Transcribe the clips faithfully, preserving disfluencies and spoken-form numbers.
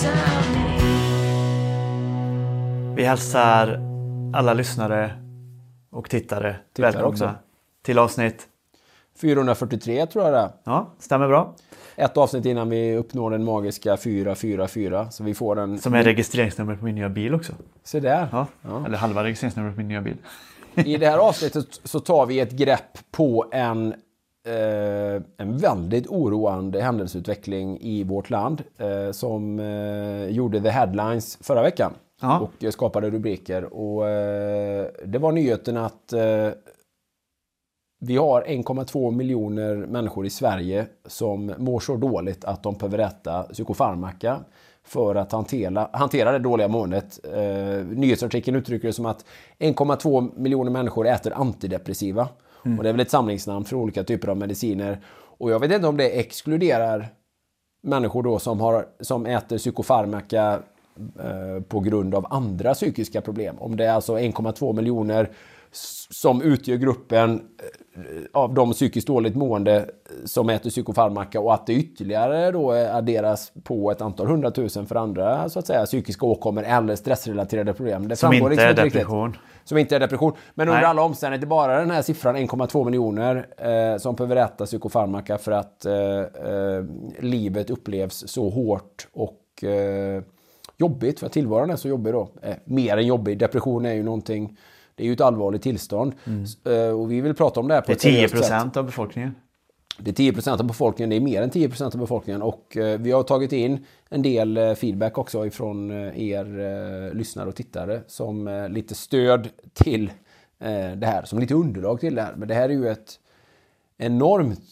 Vi hälsar alla lyssnare och tittare, tittare välkomna också till avsnitt fyrahundrafyrtiotre tror jag det är. Ja, stämmer bra. Ett avsnitt innan vi uppnår den magiska fyra fyra fyra. Så vi får en... Som är registreringsnummer på min nya bil också. Se där. Ja, ja. Eller halva registreringsnummer på min nya bil. I det här avsnittet så tar vi ett grepp på en, eh, en väldigt oroande händelseutveckling i vårt land. Eh, som eh, gjorde the headlines förra veckan. Ja. Och skapade rubriker. Och eh, det var nyheten att eh, vi har en komma två miljoner människor i Sverige som mår så dåligt att de behöver äta psykofarmaka för att hantera, hantera det dåliga måendet. Eh, nyhetsartikeln uttrycker det som att en komma två miljoner människor äter antidepressiva. Mm. Och det är väl ett samlingsnamn för olika typer av mediciner. Och jag vet inte om det exkluderar människor då som, har, som äter psykofarmaka eh, på grund av andra psykiska problem. Om det är alltså en komma två miljoner som utgör gruppen av de psykiskt dåligt mående som äter psykofarmaka och att det ytterligare då adderas på ett antal hundratusen för andra så att säga psykiska åkommor eller stressrelaterade problem. Det som inte liksom är depression. Riktigt. Som inte är depression. Men under Nej. alla omständigheter bara den här siffran en komma två miljoner eh, som behöver äta psykofarmaka för att eh, eh, livet upplevs så hårt och eh, jobbigt för att tillvaron är så jobbig då. Eh, mer än jobbig. Depression är ju någonting. Det är ju ett allvarligt tillstånd. Mm. Och vi vill prata om det här på det är tio procent av befolkningen. Det är tio procent av befolkningen. Det är mer än tio procent av befolkningen. Och vi har tagit in en del feedback också ifrån er lyssnare och tittare som lite stöd till det här. Som lite underlag till det här. Men det här är ju ett enormt...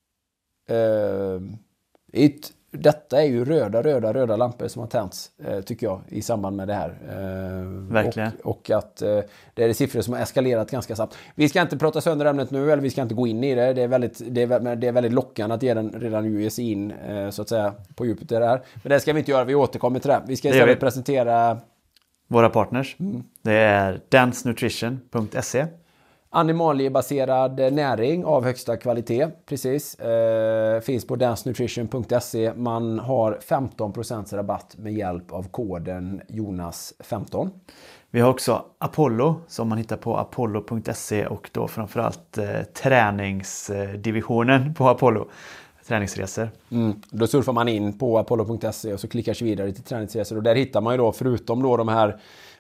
ett Detta är ju röda, röda, röda lampor som har tänts, eh, tycker jag, i samband med det här. Eh, Verkligen. Och, och att eh, det är siffror som har eskalerat ganska snabbt. Vi ska inte prata sönder ämnet nu, eller vi ska inte gå in i det. Det är väldigt, det är, det är väldigt lockande att ge den, redan nu ge sig in, eh, så att säga, på djupet i det här. Men det ska vi inte göra, vi återkommer till det. Vi ska istället presentera... våra partners. Mm. Det är dance nutrition punkt se. Animaliebaserad näring av högsta kvalitet, precis. Eh, finns på dance nutrition punkt se. Man har femton procent rabatt med hjälp av koden Jonas femton. Vi har också Apollo som man hittar på apollo punkt se och då framförallt eh, träningsdivisionen på Apollo. Träningsresor. Mm. Då surfar man in på apollo punkt se och så klickar sig vidare till träningsresor. Och där hittar man ju då, förutom då de här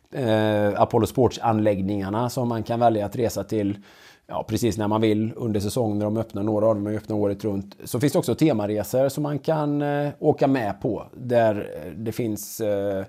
Eh, Apollo Sports-anläggningarna som man kan välja att resa till ja, precis när man vill under säsongen när de öppnar, några av dem är öppna året runt. Så finns det också temaresor som man kan eh, åka med på där det finns eh,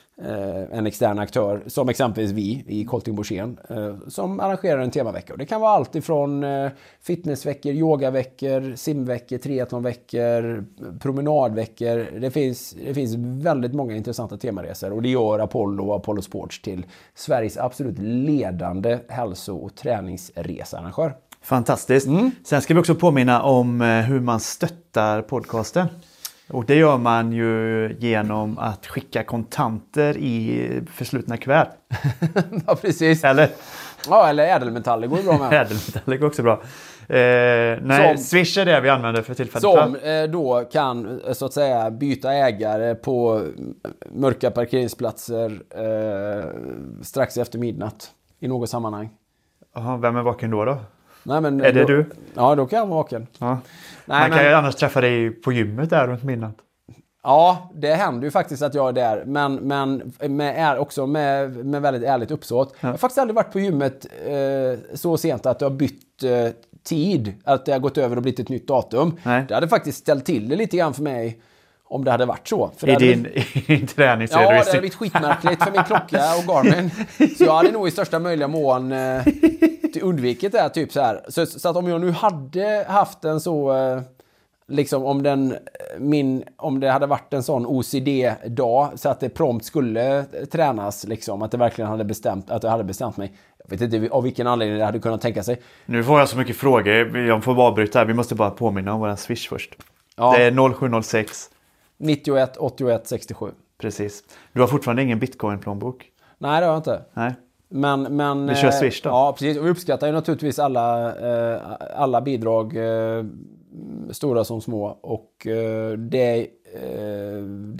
en extern aktör som exempelvis vi i Colting Borssén som arrangerar en temavecka. Och det kan vara allt ifrån fitnessveckor, yogaveckor, simveckor, triathlonveckor, promenadveckor. Det finns, det finns väldigt många intressanta temaresor och det gör Apollo och Apollo Sports till Sveriges absolut ledande hälso- och träningsresearrangör. Fantastiskt. Mm. Sen ska vi också påminna om hur man stöttar podcasten. Och det gör man ju genom att skicka kontanter i förslutna kuvert. Ja, precis. Eller? Ja, eller ädelmetaller går bra med. Ädelmetaller går också bra. Eh, nej, som, Swish är det vi använder för tillfället. Som eh, då kan, så att säga, byta ägare på mörka parkeringsplatser eh, strax efter midnatt i något sammanhang. Aha, vem är vaken då då? Nej, men, är det då, du? Ja, då kan jag vara vaken. Ja. Nej, Man kan men, ju annars träffa dig på gymmet där runt midnatt. Ja, det händer ju faktiskt att jag är där. Men, men med, är också med, med väldigt ärligt uppsåt. Ja. Jag har faktiskt aldrig varit på gymmet eh, så sent att jag har bytt eh, tid. Att det har gått över och blivit ett nytt datum. Nej. Det hade faktiskt ställt till det lite grann för mig om det hade varit så. För I hade din, blivit... din träningsredovisning? Ja, det hade blivit skitmärkligt för min klocka och Garmin. Så jag hade nog i största möjliga mån eh, undvikit det här, typ så här. Så, så att om jag nu hade haft en så... Eh, liksom om den min om det hade varit en sån O C D-dag så att det prompt skulle tränas, liksom att det verkligen hade bestämt att jag hade bestämt mig. Jag vet inte av vilken anledning det hade kunnat tänka sig. Nu får jag så mycket frågor. Jag får bara avbryta här. Vi måste bara påminna om våran Swish först. Ja. Det är noll sju noll sex nittioett åttioett sextiosju. Precis. Du har fortfarande ingen Bitcoin-plånbok? Nej, det har jag inte. Nej. Men, men, vi kör Swish då? Ja, precis. Och vi uppskattar ju naturligtvis alla, alla bidrag, stora som små. Och det, det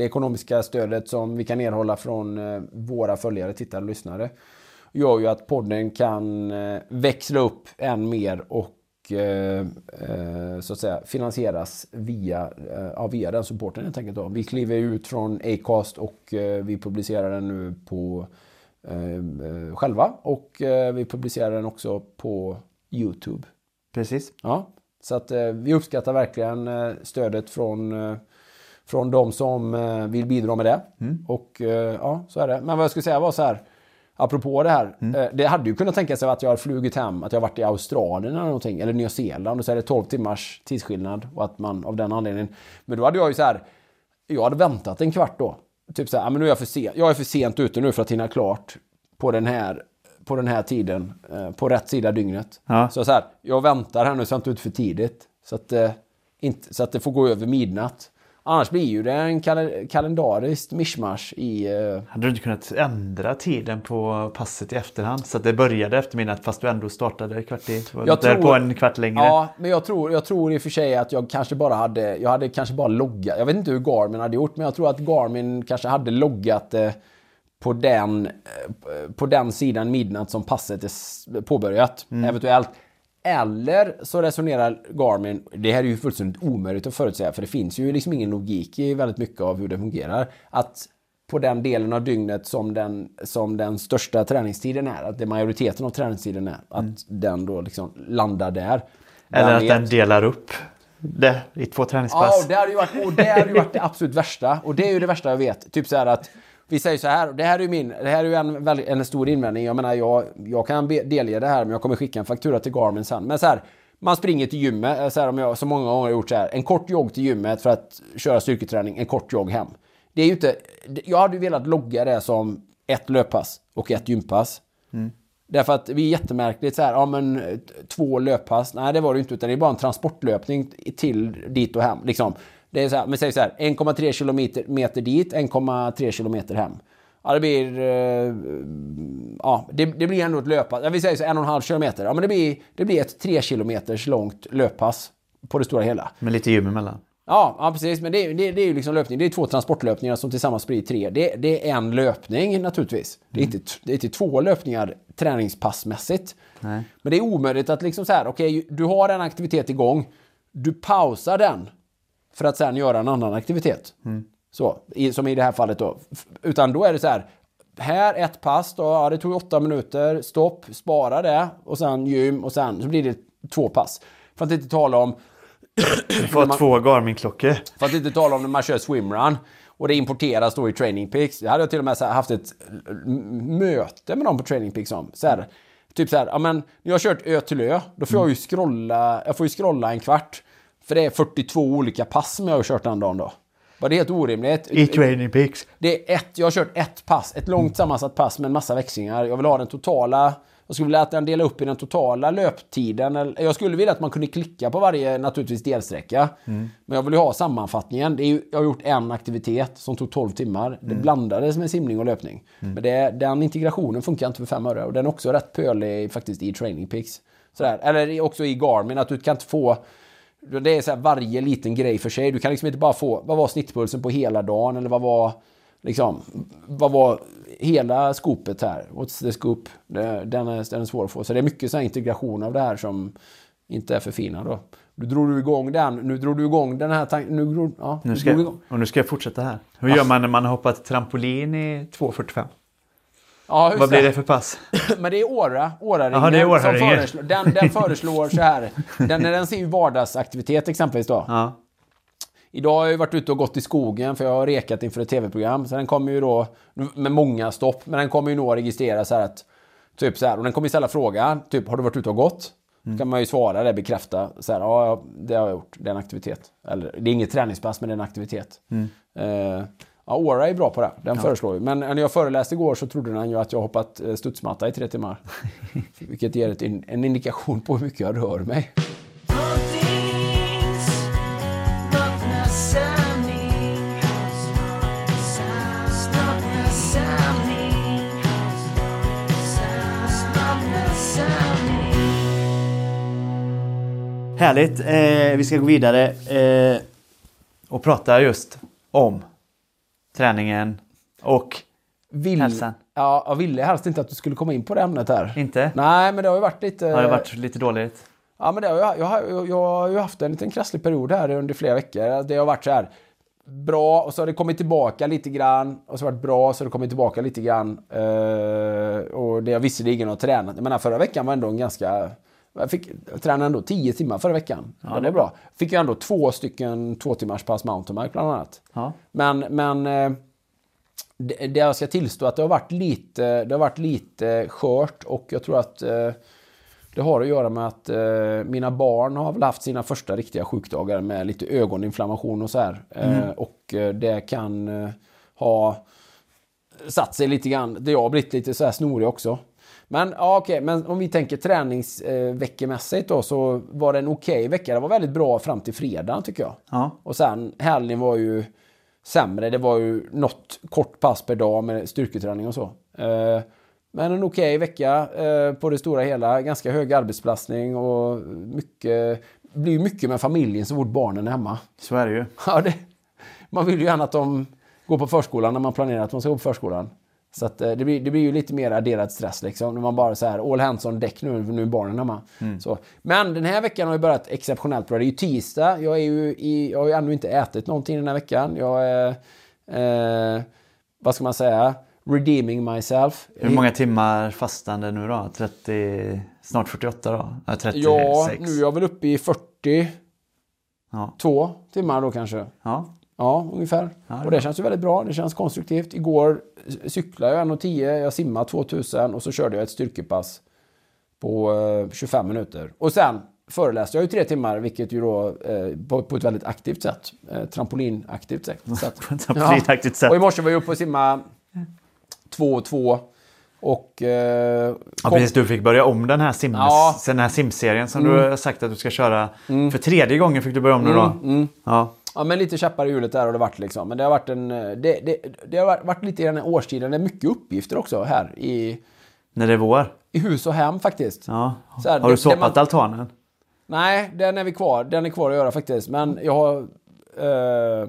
det ekonomiska stödet som vi kan erhålla från eh, våra följare, tittare och lyssnare gör ju att podden kan eh, växla upp än mer och eh, eh, så att säga finansieras via, eh, via den supporten helt enkelt då. Vi kliver ut från Acast och eh, vi publicerar den nu på eh, själva och eh, vi publicerar den också på YouTube. Precis. Ja, så att eh, vi uppskattar verkligen eh, stödet från eh, från de som eh, vill bidra med det. Mm. Och eh, ja, så är det. Men vad jag skulle säga var så här, apropå det här, mm. eh, det hade ju kunnat tänka sig att jag har flugit hem, att jag har varit i Australien eller någonting, eller Nya Zeeland, och så är det tolv timmars tidsskillnad och att man av den anledningen, men då hade jag ju så här, jag hade väntat en kvart då. Typ så här, men nu är jag för sent, jag är för sent ute nu för att hinna klart på den här på den här tiden, eh, på rätt sida dygnet. Ja. Så så här, jag väntar här nu så jag inte ut för tidigt, så att eh, inte så att det får gå över midnatt. Annars blir ju det en kal- kalendariskt mishmash i... Uh... Hade du inte kunnat ändra tiden på passet i efterhand så att det började efter midnatt fast du ändå startade kvart i, jag tror, på en kvart längre? Ja, men jag tror, jag tror i och för sig att jag kanske bara hade... Jag hade kanske bara loggat... Jag vet inte hur Garmin hade gjort, men jag tror att Garmin kanske hade loggat eh, på, den, eh, på den sidan midnatt som passet är påbörjat. Mm. Eventuellt. Eller så resonerar Garmin, det här är ju fullständigt omöjligt att förutsäga, för det finns ju liksom ingen logik i väldigt mycket av hur det fungerar, att på den delen av dygnet som den, som den största träningstiden är, att det majoriteten av träningstiden är, att mm. den då liksom landar där. Eller att den delar upp det i två träningspass. Ja, och det har ju varit, och det har ju varit det absolut värsta, och det är ju det värsta jag vet. Typ så här att vi säger så här, det här är ju min, det här är ju en, väldigt, en stor invändning. Jag menar, jag, jag kan delge det här, men jag kommer skicka en faktura till Garmin sen. Men så här, man springer till gymmet, så här, om jag så många gånger har gjort så här, en kort jogg till gymmet för att köra styrketräning, en kort jogg hem. Det är ju inte, jag hade ju velat logga det som ett löppass och ett gympass. Mm. Därför att vi är jättemärkligt så här, ja men två löppass, nej det var det inte, utan det är bara en transportlöpning till dit och hem, liksom. Det är så här, men säg så här, en komma tre kilometer dit, en komma tre kilometer hem. Ja, det blir eh, ja, det, det blir ändå ett löppass. Jag vill säga så en och en halv kilometer. Ja, men det blir det blir ett tre kilometers långt löppass på det stora hela. Med lite gym emellan. Ja, ja precis, men det, det, det är ju liksom löpning. Det är två transportlöpningar som tillsammans blir tre. Det, det är en löpning naturligtvis. Mm. Det är inte det är inte två löpningar träningspassmässigt. Nej. Men det är omöjligt att liksom så här, okej, okay, du har en aktivitet igång. Du pausar den för att sen göra en annan aktivitet. Mm. Så, i, som i det här fallet då. Utan då är det så här, här ett pass då, ja, det tog åtta minuter, stopp, spara det och sen gym och sen så blir det två pass. För att inte tala om du får man, två Garmin-klockor. För att inte tala om när man kör swimrun och det importeras då i Training Peaks. Jag hade till och med så här, haft ett möte med dem på Training Peaks om så här, typ så här, ja men när jag har kört ö till ö, då får mm. jag ju scrolla, jag får ju scrolla en kvart. För det är fyrtiotvå olika pass som jag har kört den dagen då. Var det helt orimligt. I Training Peaks. Det är ett, jag har kört ett pass, ett långt sammansatt pass med en massa växlingar. Jag vill ha den totala, jag skulle vilja att den delar upp i den totala löptiden. Jag skulle vilja att man kunde klicka på varje naturligtvis delsträcka. Mm. Men jag vill ju ha sammanfattningen. Det är ju, jag har gjort en aktivitet som tog tolv timmar. Mm. Det blandades med simning och löpning. Mm. Men det, den integrationen funkar inte för fem öre. Och den är också rätt pölig faktiskt i Training Peaks. Sådär. Eller också i Garmin, att du kan inte få... Det är så här varje liten grej för sig. Du kan liksom inte bara få, vad var snittpulsen på hela dagen? Eller vad var, liksom, vad var hela skopet här? What's the scoop? Det, den, är, den är svår att få. Så det är mycket så här integration av det här som inte är för fina då. Du drog du igång den, nu drog du igång den här tanken. Nu, drog, ja, nu ska, igång. Och nu ska jag fortsätta här. Hur ja. gör man när man har hoppat trampolin i två fyrtiofem? Ja, vad blir det för pass? Men det är Åra, Åra-ringen. Aha, det är Åra som föreslår, den, den föreslår så här. Den, den ser ju vardagsaktivitet exempelvis då. Ja. Idag har jag varit ute och gått i skogen för jag har rekat inför ett tv-program. Så den kommer ju då med många stopp. Men den kommer ju nog registrera så här att typ så här. Och den kommer ju ställa frågan. Typ, har du varit ute och gått? Mm. Kan man ju svara det, bekräfta. Så här, ja, det har jag gjort. Det är en aktivitet. Eller, det är inget träningspass, men det är en aktivitet. Mm. Uh, Ja, Åra är bra på det. Den ja. föreslår ju. Men när jag föreläste igår så trodde den ju att jag hoppat studsmatta i tre timmar. Vilket ger ett, en indikation på hur mycket jag rör mig. Härligt. Eh, vi ska gå vidare eh, och prata just om träningen och Vill, hälsan. Ja, jag ville helst inte att du skulle komma in på det ämnet här. Inte? Nej, men det har ju varit lite... Har det varit lite dåligt? Ja, men det har, jag, jag, har, jag har ju haft en liten krasslig period här under flera veckor. Det har varit så här bra och så har det kommit tillbaka lite grann. Och så har det varit bra och så har det kommit tillbaka lite grann. Uh, och det har visserligen har tränat. Jag menar, förra veckan var ändå en ganska... Jag fick träna ändå tio timmar förra veckan. Ja, det är bra. Fick ju ändå två stycken två timmars pass mountainbike bland annat. Ja. Men... men uh, Det, det jag ska tillstå att det har varit lite, det har varit lite skört och jag tror att eh, det har att göra med att eh, mina barn har väl haft sina första riktiga sjukdagar med lite ögoninflammation och så här. Mm. Eh, och eh, det kan eh, ha satt sig lite grann. Det har blivit lite så här snorig också. Men ja, okej, men om vi tänker träningsveckemässigt då, så var det en okej vecka. Det var väldigt bra fram till fredag tycker jag. Ja. Och sen helgen var ju sämre. Det var ju något kort pass per dag med styrketräning och så. Eh, men en okej vecka eh, på det stora hela. Ganska hög arbetsbelastning och mycket, blir mycket med familjen så fort barnen är hemma. Så är det ju. Ja, det, man vill ju gärna att de går på förskolan när man planerar att de ska gå på förskolan. Så att, eh, det, blir, det blir ju lite mer adderad stress liksom. När man bara så här, all hands on deck nu, nu är barnen hemma. Mm. Så. Men den här veckan har ju börjat exceptionellt bra. Det är ju tisdag. Jag, är ju i, jag har ju ännu inte ätit någonting den här veckan. Jag är, eh, vad ska man säga, redeeming myself. Hur många timmar fastande nu då? trettio, snart fyrtioåtta då? Ja, trettiosex. Ja, nu är jag väl uppe i fyrtio. Ja. Två timmar då kanske. Ja. Ja, ungefär. Ja, det och det känns ju väldigt bra. Det känns konstruktivt. Igår cyklade jag en tio, jag simmade tvåtusen och så körde jag ett styrkepass på eh, tjugofem minuter. Och sen föreläste jag ju tre timmar, vilket ju då eh, på, på ett väldigt aktivt sätt. Eh, trampolinaktivt sätt. Så att, trampolinaktivt sätt. Och i morse var jag uppe och simma två och två. Och, eh, ja, precis, du fick börja om den här, sim- ja. den här simserien som mm. du har sagt att du ska köra. Mm. För tredje gången fick du börja om nu då. Mm. Mm. Ja. Ja, men lite käppar i hjulet där har det varit liksom. Men det har varit en det, det, det har varit, varit lite i den här årstiden. Det är mycket uppgifter också här i när det är vår. I hus och hem faktiskt. Ja. Så här, har du det, såpat man, altanen? Nej, den är vi kvar. Den är kvar att göra faktiskt. Men jag har eh,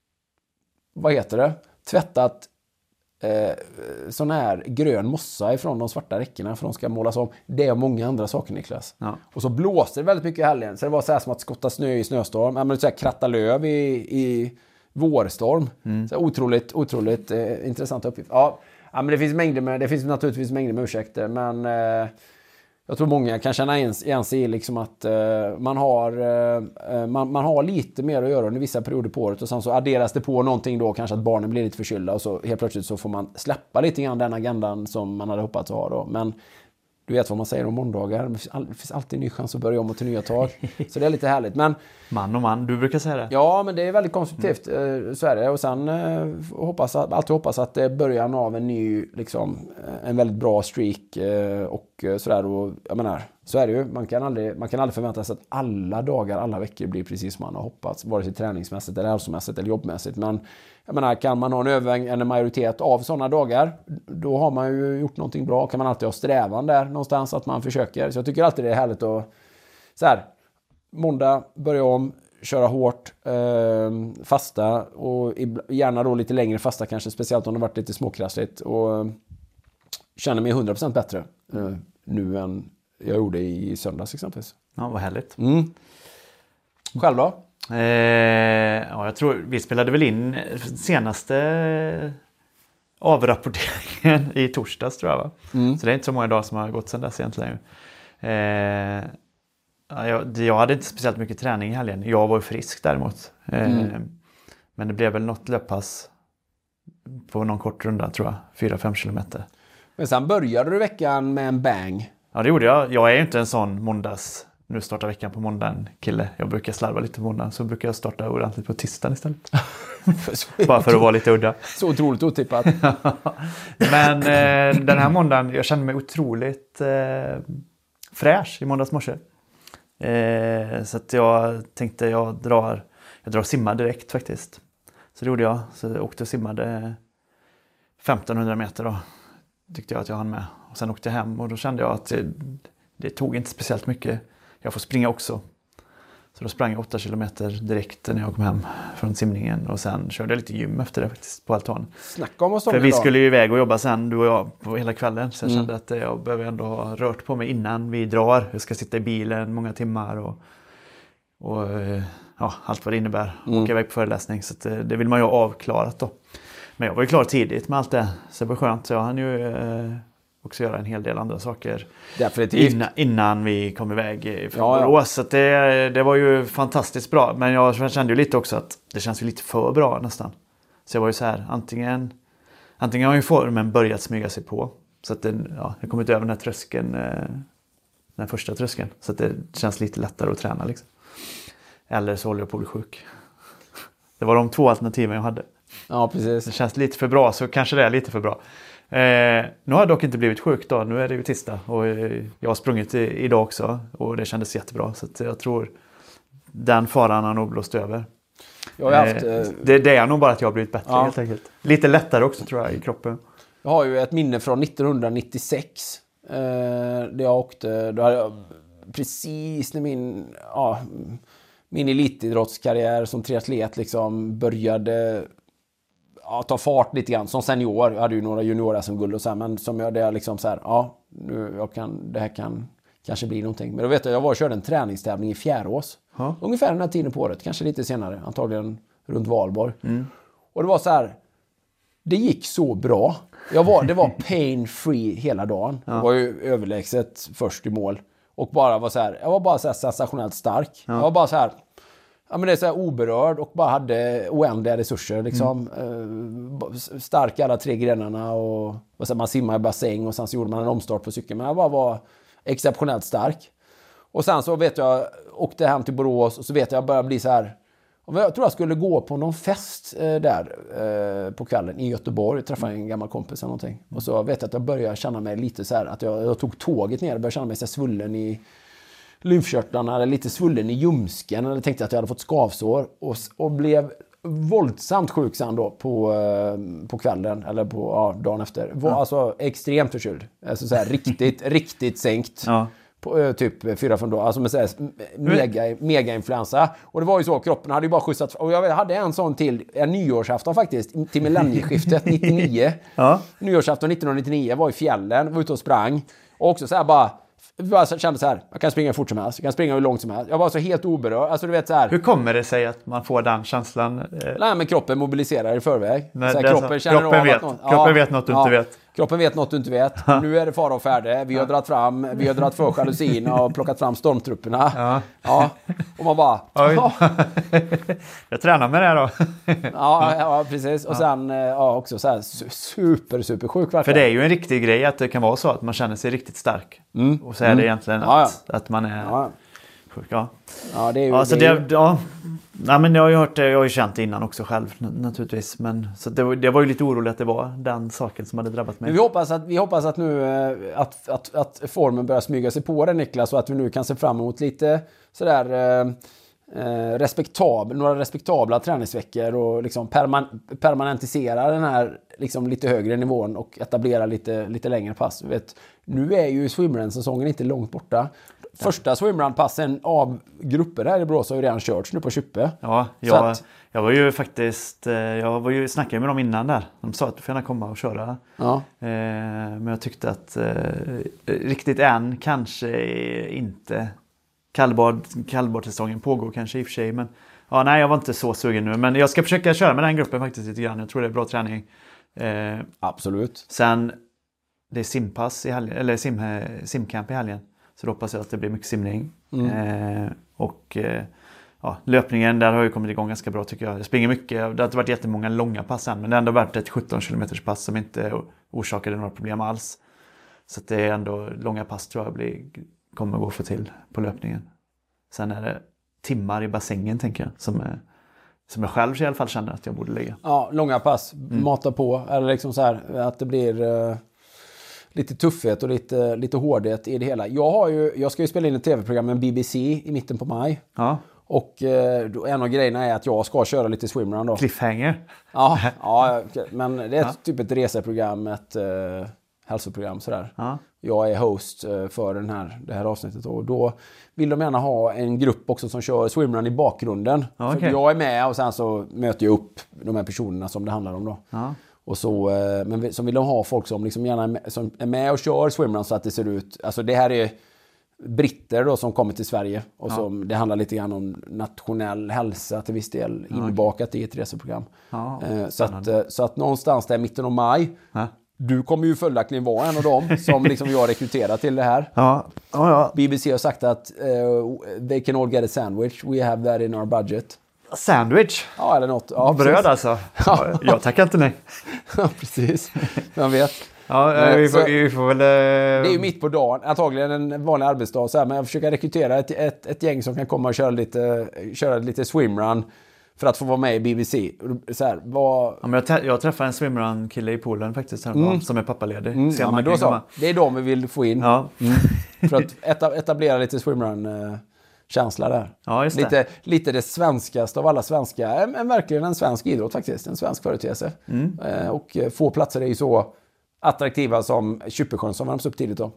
vad heter det? Tvättat eh, sån här grön mossa ifrån de svarta räckena för de ska målas om. Det är många andra saker, Niklas. Ja. Och så blåste det väldigt mycket i helgen. Så det var så här som att skotta snö i snöstorm. Men så här kratta löv i, i vårstorm. Mm. Så otroligt, otroligt eh, intressant uppgift. Ja, ja, men det finns mängder med, det finns naturligtvis mängder med ursäkter. Men eh, jag tror många kan känna igen sig i liksom att eh, man, har, eh, man, man har lite mer att göra under vissa perioder på året och sen så adderas det på någonting då, kanske att barnen blir lite förkylda och så helt plötsligt så får man släppa lite grann den agendan som man hade hoppats att ha då. Men du vet vad man säger om måndagar. Det finns alltid en ny chans att börja om och till nya tag. Så det är lite härligt. Men, man och man, du brukar säga det. Ja, men det är väldigt konstruktivt. Mm. Så är det. Och sen eh, hoppas, alltid hoppas att det är början av en ny, liksom, en väldigt bra streak. Eh, och sådär. Och jag menar, så är det ju. Man kan aldrig, man kan aldrig förvänta sig att alla dagar, alla veckor blir precis som man har hoppats. Vare sig träningsmässigt eller hälsomässigt eller jobbmässigt. Men jag menar, kan man ha en övervägande majoritet av sådana dagar, då har man ju gjort någonting bra. Kan man alltid ha strävan där någonstans att man försöker. Så jag tycker alltid det är härligt att så här, måndag, börja om, köra hårt, eh, fasta och gärna då lite längre fasta kanske, speciellt om det varit lite småkrassligt och känner mig hundra procent bättre eh, nu än jag gjorde i söndags exempelvis. Ja, vad härligt. Mm. Själv då? Eh, ja, jag tror vi spelade väl in senaste avrapporteringen i torsdags tror jag va? Mm. Så det är inte så många dagar som har gått sedan dess egentligen. Eh, jag, jag hade inte speciellt mycket träning i helgen. Jag var ju frisk däremot. Eh, mm. Men det blev väl något löppass på någon kort runda tror jag. fyra fem kilometer. Men sen började du veckan med en bang. Ja, det gjorde jag. Jag är ju inte en sån måndags... Nu startar veckan på måndagen, kille. Jag brukar slarva lite på måndagen. Så brukar jag starta ordentligt på tisdagen istället. Bara för att vara lite udda. Så otroligt otippat. Men eh, den här måndagen, jag kände mig otroligt eh, fräsch i måndags morse. Eh, så att jag tänkte jag drar, jag drar simma direkt faktiskt. Så det gjorde jag. Så jag åkte och simmade femtonhundra meter då. Tyckte jag att jag hann med. Och sen åkte jag hem och då kände jag att det, det tog inte speciellt mycket. Jag får springa också. Så då sprang jag åtta kilometer direkt när jag kom hem från simningen. Och sen körde jag lite gym efter det faktiskt på altan. Snacka om oss om För vi idag. skulle ju iväg och jobba sen, du och jag, på hela kvällen. Så jag Mm. kände att jag behöver ändå ha rört på mig innan vi drar. Jag ska sitta i bilen många timmar och, och ja, allt vad det innebär. Mm. Åka iväg på föreläsning. Så att det, det vill man ju ha avklarat då. Men jag var ju klar tidigt med allt det. Så det var skönt. Så jag hann ju eh, också göra en hel del andra saker. Definitivt. Innan, innan vi kom iväg från Ja, ja. Borås. Så att det, det var ju fantastiskt bra. Men jag kände ju lite också att det känns ju lite för bra nästan. Så jag var ju så här, antingen, antingen har ju formen börjat smyga sig på. Så att den, ja, jag kommit över den här tröskeln, eh, den första tröskeln. Så att det känns lite lättare att träna liksom. Eller så håller jag på att bli sjuk. Det var de två alternativen jag hade. Ja, precis. Det känns lite för bra, så kanske det är lite för bra. Eh, nu har jag dock inte blivit sjuk då. Nu är det ju tisdag och eh, jag har sprungit i, idag också. Och det kändes jättebra. Så att jag tror den faran har nog blåst över. Jag har haft, eh, eh, det, det är nog bara att jag har blivit bättre ja. helt enkelt. Lite lättare också tror jag i kroppen. Jag har ju ett minne från nittonhundranittiosex. Eh, där jag åkte, då hade jag precis när min, ja, min elitidrottskarriär som triatlet liksom började ja, ta fart lite grann. Som senior, jag hade ju några juniorer som guld och så här, men som jag det liksom så här, ja, nu jag kan, det här kan kanske bli någonting. Men då vet jag, jag var och körde en träningstävling i Fjärås. Ja. Ungefär den här tiden på året, kanske lite senare, antagligen runt Valborg. Mm. Och det var så här, det gick så bra. Jag var, det var pain free hela dagen. Ja. Jag var ju överlägset först i mål. Och bara var så här, jag var bara så här sensationellt stark. Ja. Jag var bara så här, ja men det är så här oberörd och bara hade oändliga resurser liksom. Mm. Uh, stark i alla tre grenarna och, och så här, man simmade i bassäng och sen så gjorde man en omstart på cykeln. Men jag bara var exceptionellt stark. Och sen så vet jag, åkte hem till Borås och så vet jag, jag började bli så här. Jag tror jag skulle gå på någon fest eh, där eh, på kvällen i Göteborg. Träffade en gammal kompis eller någonting. Och så vet jag att jag började känna mig lite så här. Att jag, jag tog tåget ner och började känna mig så här svullen i lymfkörtlarna. Eller lite svullen i ljumsken. Eller tänkte att jag hade fått skavsår. Och, och blev våldsamt sjuk sen då på, eh, på kvällen. Eller på ja, dagen efter. Var Ja. alltså extremt förkyld. Alltså så här riktigt, riktigt sänkt. Ja. På ö, typ fyra fem dagar, alltså med såhär, mega, mega influensa. Och det var ju så, kroppen hade ju bara skjutsat. Och jag hade en sån till, en nyårsafton faktiskt, till millennieskiftet nittionio. Ja. Nyårsafton nittonhundranittionio, var i fjällen, var ute och sprang. Och också så här bara, bara kände så här, jag kan springa fort som helst, jag kan springa hur långt som helst. Jag var så helt oberörd, alltså du vet så här. Hur kommer det sig att man får den känslan? Eh, Nej, men kroppen mobiliserar i förväg. Men Så här, det är så- kroppen känner kroppen av vet. att någon, Kroppen vet något du inte vet. Kroppen vet något du inte vet. Nu är det fara och färde. Vi har dragit fram, vi har dragit för jalusierna och plockat fram stormtrupperna. Ja. Ja. Och man bara, Oj. ja, Jag tränar med det då. ja, ja, precis. Och sen ja, också så här su- super, super sjuk För det är ju en riktig grej att det kan vara så att man känner sig riktigt stark. Mm. Och så är det egentligen Ja, att, att man är Ja, sjuk. Ja. ja, det är ju... Ja, så det är det, ju- ja. Nej, men jag har ju hört det, jag har ju känt det innan också själv naturligtvis. Men, så det, var- det var ju lite oroligt att det var den saken som hade drabbat mig. Men vi hoppas att, vi hoppas att nu eh, att, att, att formen börjar smyga sig på den, Niklas, så att vi nu kan se fram emot lite sådär eh, eh, respektabel, några respektabla träningsveckor och liksom perman, permanentisera den här liksom lite högre nivån och etablera lite, lite längre pass. Du vet, nu är ju swimrun-säsongen inte långt borta. Första swimrun-passen av grupper här i Borås har ju redan körts nu på Tjuppe. Ja, Så jag, att- jag var ju faktiskt, eh, jag var ju snackade med dem innan där. De sa att du får gärna komma och köra. Ja. Eh, men jag tyckte att eh, riktigt än kanske inte. Kallbad, kallbadsäsongen pågår kanske i och för sig. Men ja, nej, jag var inte så sugen nu. Men jag ska försöka köra med den gruppen faktiskt lite grann. Jag tror det är bra träning. Eh, Absolut. sen, det är simpass i helgen, eller sim, simcamp i helgen. Så då hoppas jag att det blir mycket simning. Mm. Eh, och eh, ja, löpningen, där har ju kommit igång ganska bra tycker jag. Jag springer mycket, det har inte varit jättemånga långa pass än. Men det har ändå varit ett sjutton kilometers pass som inte orsakade några problem alls. Så att det är ändå långa pass tror jag blir, kommer gå att få till på löpningen. Sen är det timmar i bassängen tänker jag. Som, är, som jag själv i alla fall känner att jag borde lägga. Ja, långa pass. Mata på. Eller liksom så här att det blir eh, lite tuffhet och lite, lite hårdhet i det hela. Jag, har ju, jag ska ju spela in ett tv-program med B B C i mitten på maj. Ja, Och eh, då, en av grejerna är att jag ska köra lite swimrun då. cliffhanger. Ja, ja, men det är ett, Ja. typ ett reseprogram, ett eh, hälsoprogram sådär. Ja. Jag är host för den här, det här avsnittet och då vill de gärna ha en grupp också som kör swimrun i bakgrunden. Ja, okay. Så jag är med och sen så möter jag upp de här personerna som det handlar om då. Ja. Och så, men så vill de ha folk som liksom gärna är med, som är med och kör swimrun så att det ser ut, alltså det här är britter då som kommer till Sverige och ja. som, det handlar lite grann om nationell hälsa till viss del ja, inbakat okay. i ett reseprogram. Ja, så, att, så att någonstans där mitten av maj ja. Du kommer ju följaktligen vara en av dem som liksom jag rekryterar till det här. Ja. Ja, ja. B B C har sagt att uh, they can all get a sandwich. We have that in our budget. Sandwich? Ja, eller något. Ja, bröd alltså? Ja. Jag tackar inte nej. Ja, precis. Man vet. Ja, vi får, vi får väl... Det är ju mitt på dagen, antagligen en vanlig arbetsdag så här, men jag försöker rekrytera ett, ett, ett gäng som kan komma och köra lite, köra lite swimrun för att få vara med i B B C. Så här, vad... ja, men jag, jag träffade en swimrun-kille i Polen faktiskt mm. som är pappaledig. Mm, ja, men då så. Det är de vi vill få in. Ja. Mm. För att etablera lite swimrun-känsla där. Ja, just det. Lite, lite det svenskaste av alla svenska. En, en, verkligen en svensk idrott faktiskt. En svensk företeelse. Mm. Eh, och få platser är ju så attraktiva som Kyppesjön som värms upp tidigt då.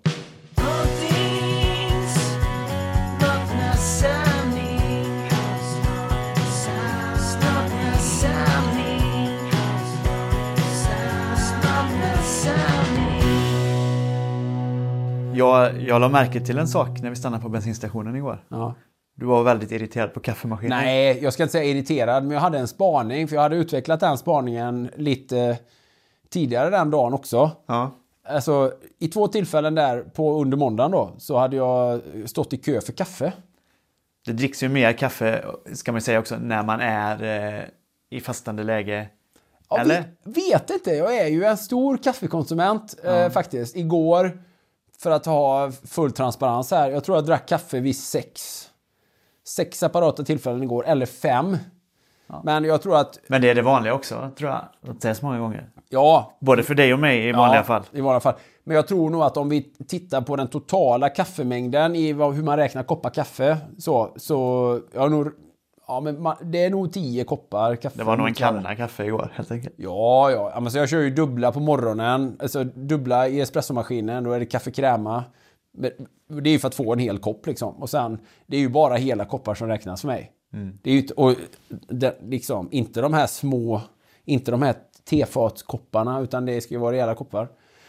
Jag, jag la märke till en sak när vi stannade på bensinstationen igår. Ja. Du var väldigt irriterad på kaffemaskinen. Nej, jag ska inte säga irriterad, men jag hade en spaning. För jag hade utvecklat den spaningen lite tidigare den dagen också. Ja. Alltså, i två tillfällen där på under måndagen då, så hade jag stått i kö för kaffe. Det dricks ju mer kaffe, ska man säga också, när man är eh, i fastande läge. Ja, eller? Vet inte, jag är ju en stor kaffekonsument ja. eh, faktiskt. Igår, för att ha full transparens här, jag tror jag drack kaffe vid sex. Sex separata tillfällen igår, eller fem. Ja. Men jag tror att... Men det är det vanliga också, tror jag. Att det är så många gånger. Ja. Både för dig och mig i vanliga ja, fall. i vanliga fall. Men jag tror nog att om vi tittar på den totala kaffemängden i vad, hur man räknar koppar kaffe. Så, så jag nog... Ja, men man, det är nog tio koppar kaffe. Det var nog en kanna kaffe igår, helt enkelt. Ja, ja. ja men så jag kör ju dubbla på morgonen. Alltså dubbla i espressomaskinen. Då är det kaffekräma. Det är ju för att få en hel kopp liksom. Och sen, det är ju bara hela koppar som räknas för mig. Mm. Det är ju, och det, liksom, inte de här små, inte de här tefatskopparna, utan det ska ju vara rejäla koppar.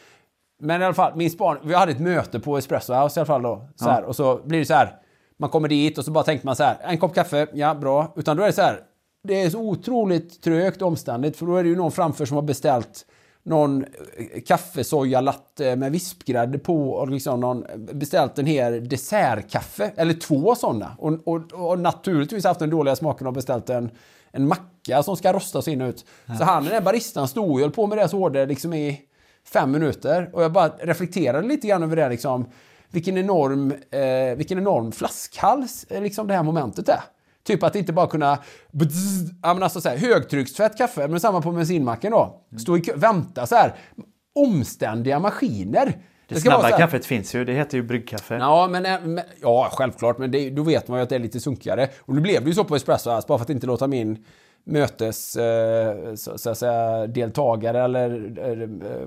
Men i alla fall, min span, vi hade ett möte på Espresso House i alla fall då. Så här, ja. Och så blir det så här, man kommer dit och så bara tänker man så här, en kopp kaffe, ja bra. Utan då är det så här, det är så otroligt trögt omständigt, för då är det ju någon framför som har beställt någon kaffesojalatte med vispgrädde på och liksom någon beställt en hel dessertkaffe eller två sådana och, och, och naturligtvis haft den dåliga smaken och beställt en, en macka som ska rostas in och ut. Ja. Så han, den där baristan stod och höll på med det så hårt liksom i fem minuter och jag bara reflekterade lite grann över det liksom, vilken enorm eh, vilken enorm flaskhals liksom det här momentet är. Typ att inte bara kunna bzz, ja, men alltså så här, högtryckstvätt kaffe, men samma på bensinmacken då. Stå i kö, vänta så här, omständiga maskiner. Det, det snabba vara så här, kaffet finns ju, det heter ju bryggkaffe. Ja, men, men ja, självklart, men det, då vet man ju att det är lite sunkigare. Och nu blev det ju så på Espresso, alltså, bara för att inte låta min mötes eh, så, så att säga, deltagare eller eh,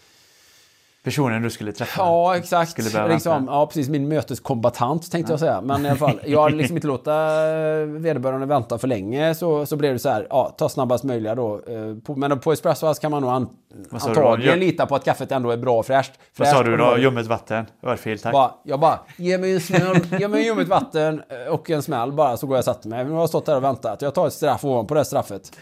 personen du skulle träffa. Ja, exakt. Liksom, ja, precis. Min möteskombatant tänkte ja. jag säga. Men i alla fall, jag hade liksom inte låta vederbörande vänta för länge. Så, så blev det så här, ja, ta snabbast möjliga då. På, men på Espresso House kan man nog an, antagligen lita på att kaffet ändå är bra och fräscht. Vad sa du då? Ljummet vatten? Örfil, tack. Bara, jag bara, ge mig en smäll, ge mig ljummet vatten och en smäll bara, så går jag och satt mig. Nu har jag stått där och väntat. Jag tar ett straff ovanpå det straffet.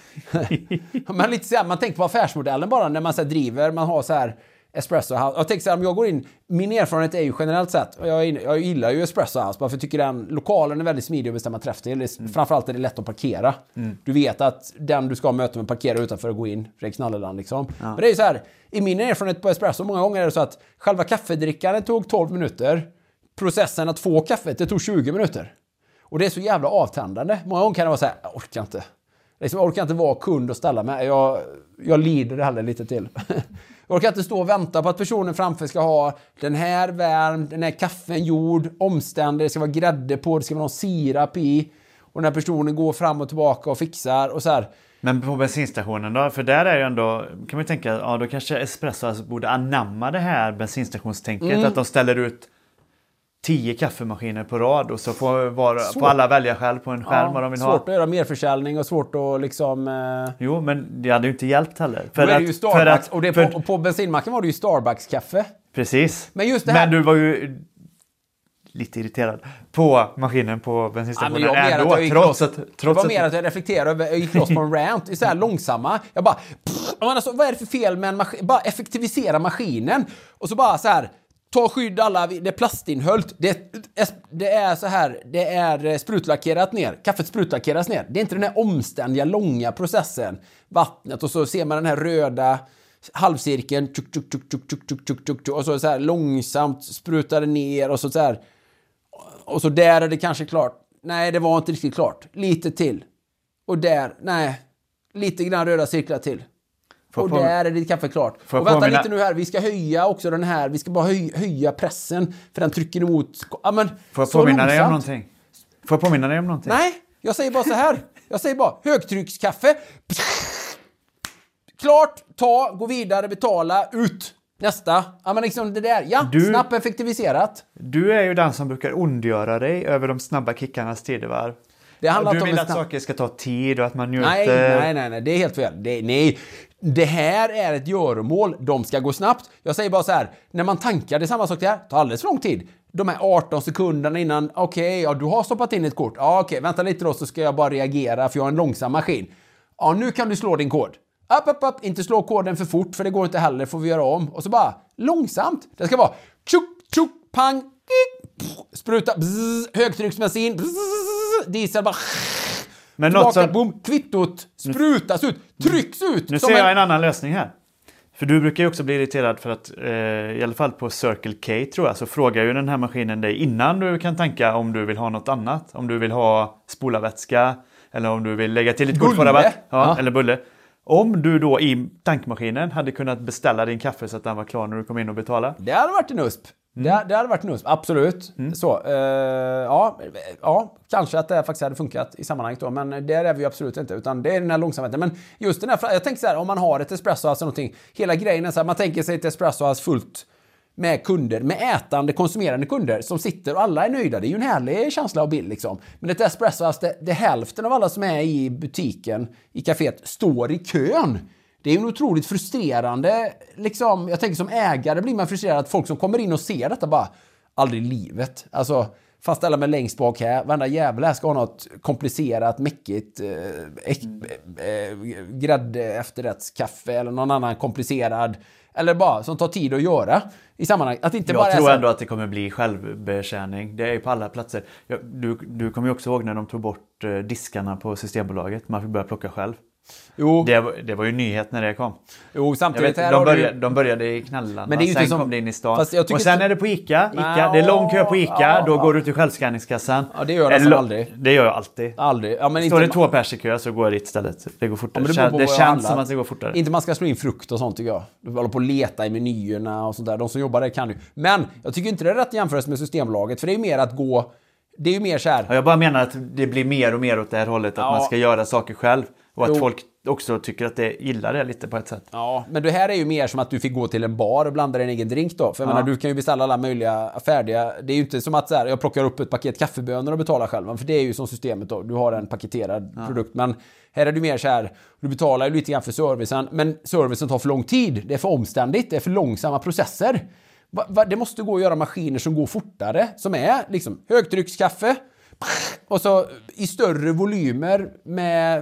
Men lite så här, man tänker på affärsmodellen bara när man så här driver. Man har så här Espresso House. Jag tänker så här, om jag går in, min erfarenhet är ju generellt sett, och jag, är, jag gillar ju Espresso House, bara för jag tycker den lokalen är väldigt smidig att bestämma träff till. Det är, mm. Framförallt är det lätt att parkera. Mm. Du vet att den du ska möta med parkerar utanför att gå in, för det är knalleland liksom. Ja. Men det är ju så här, i min erfarenhet på Espresso, många gånger är det så att själva kaffedrickandet tog tolv minuter. Processen att få kaffet, det tog tjugo minuter. Och det är så jävla avtändande. Många gånger kan det vara så här, jag orkar inte. Liksom, jag orkar inte vara kund och ställa mig. Jag, jag lider det heller lite till. Jag orkar inte stå och vänta på att personen framför ska ha den här värm, den här kaffen gjord, omständig, det ska vara grädde på, det ska vara någon sirap i. Och den här personen går fram och tillbaka och fixar. Och så här, Men på bensinstationen då? För där är ju ändå, kan man ju tänka, ja då kanske Espresso alltså borde anamma det här bensinstationstänket. Mm. Att de ställer ut tio kaffemaskiner på rad och så får, var, får alla välja själv på en skärm ja, vad de vill svårt ha. Svårt att göra merförsäljning och svårt att liksom... Eh... Jo, men det hade ju inte hjälpt heller. För att, är det ju Starbucks, för att, och det för, på, på bensinmacken var det ju Starbucks-kaffe. Precis. Men just det här... Men du var ju lite irriterad på maskinen på bensinstationen. Ja, men jag ändå, jag trots loss, att, trots det var att... mer att jag reflekterade över, jag gick loss på en rant i så här långsamma. Jag bara, pff, alltså, vad är det för fel med en maskin? Bara effektivisera maskinen. Och så bara så här, ta skydd alla, det är plastinhöllt. Det, det är så här, det är sprutlackerat ner. Kaffet sprutlackeras ner. Det är inte den här omständiga, långa processen. Vattnet och så ser man den här röda halvcirkeln. Tjuk, tjuk, tjuk, tjuk, tjuk, tjuk, tjuk, tjuk, och så, så här långsamt sprutar det ner och så, så här. Och så där är det kanske klart. Nej, det var inte riktigt klart. Lite till. Och där, nej. Lite grann röda cirklar till. Får och på, där är ditt kaffe klart. Och vänta mina... lite nu här. Vi ska höja också den här. Vi ska bara höj, höja pressen. För den trycker emot. Ja, men, får jag påminna dig om någonting? Får jag påminna dig om någonting? Nej, jag säger bara så här. Jag säger bara högtryckskaffe. Klart, ta, gå vidare, betala, ut. Nästa. Ja, men liksom det där. Ja, du, snabbt effektiviserat. Du är ju den som brukar ondgöra dig över de snabba kickarnas tidevarv. Det handlar du om vill att snabb... saker ska ta tid och att man njuter... Nej, nej, nej, nej. Det är helt fel. Det, nej. Det här är ett göromål. De ska gå snabbt. Jag säger bara så här. När man tankar, det är samma sak där. Det tar alldeles för lång tid. De här arton sekunderna innan. Okej, okay, ja, du har stoppat in ett kort. Ja, okej. Okay, vänta lite då så ska jag bara reagera. För jag har en långsam maskin. Ja, nu kan du slå din kod. Upp, upp, upp. Inte slå koden för fort. För det går inte heller. Får vi göra om. Och så bara långsamt. Det ska vara tjuk, tjuk, pang. Spruta. Bzz, högtrycksbensin. Bzz, diesel bara... Men tillbaka, något som... boom, kvittot sprutas ut, trycks ut. Nu ser jag en... en annan lösning här. För du brukar ju också bli irriterad för att eh, i alla fall på Circle K tror jag så frågar ju den här maskinen dig innan du kan tanka om du vill ha något annat. Om du vill ha spolarvätska eller om du vill lägga till lite kort för rabatt. Ja, ja, eller bulle. Om du då i tankmaskinen hade kunnat beställa din kaffe så att den var klar när du kom in och betalade. Det hade varit en U S P. Mm. Det, det hade varit en U S P, absolut. Mm. Så, uh, ja, ja, kanske att det faktiskt hade funkat i sammanhanget då, men det är vi ju absolut inte, utan det är den här långsamheten. Men just den här, jag tänker så här, om man har ett espresso, alltså någonting, hela grejen är så här, man tänker sig ett espresso alltså fullt med kunder, med ätande, konsumerande kunder som sitter och alla är nöjda. Det är ju en härlig känsla och bild liksom. Men ett espresso, alltså det, det är hälften av alla som är i butiken, i kaféet, står i kön. Det är ju en otroligt frustrerande, liksom, jag tänker som ägare blir man frustrerad att folk som kommer in och ser detta bara, aldrig i livet. Alltså, fast ställa mig längst bak här, varenda jävla här ska ha något komplicerat, mäckigt, eh, eh, grädde efterrättskaffe eller någon annan komplicerad, eller bara som tar tid att göra i sammanhang. Att inte jag bara tror så... ändå att det kommer bli självbetjäning. Det är ju på alla platser. Du, du kommer ju också ihåg när de tog bort diskarna på Systembolaget. Man fick börja plocka själv. Jo. Det, det var ju nyhet när det kom. Jo, samtidigt vet, här de, började, du... de började i knallarna. Men det är ju sen inte som... kom det in i stan. Och sen inte... är det på Ica. Ica. Nej, det är lång kö på Ica. Ja, då ja. går du till självskanningskassan. Ja, det gör jag nästan aldrig. Det gör jag alltid. Aldrig. Ja, men står inte... det två pers i kö så går jag dit istället. Det går fortare. Ja, det, det, det känns som att det går fortare. Inte man ska slå in frukt och sånt tycker jag. Du håller på att leta i menyerna och sånt där. De som jobbar där kan ju. Men jag tycker inte det är rätt jämförelse med Systembolaget. För det är ju mer att gå... Det är ju mer så här... Ja, jag bara menar att det blir mer och mer åt det här hållet. Att ja. man ska göra saker själv. Och att jo. folk också tycker att det gillar det lite på ett sätt. Ja, men det här är ju mer som att du fick gå till en bar och blanda din egen drink då. För jag ja. menar, du kan ju beställa alla möjliga färdiga. Det är ju inte som att så här, jag plockar upp ett paket kaffebönor och betalar själv. För det är ju som systemet då. Du har en paketerad ja. produkt. Men här är du mer så här, du betalar ju lite grann för servicen. Men servicen tar för lång tid. Det är för omständigt. Det är för långsamma processer. Va, va, det måste gå att göra maskiner som går fortare. Som är liksom högtryckskaffe. Och så i större volymer med...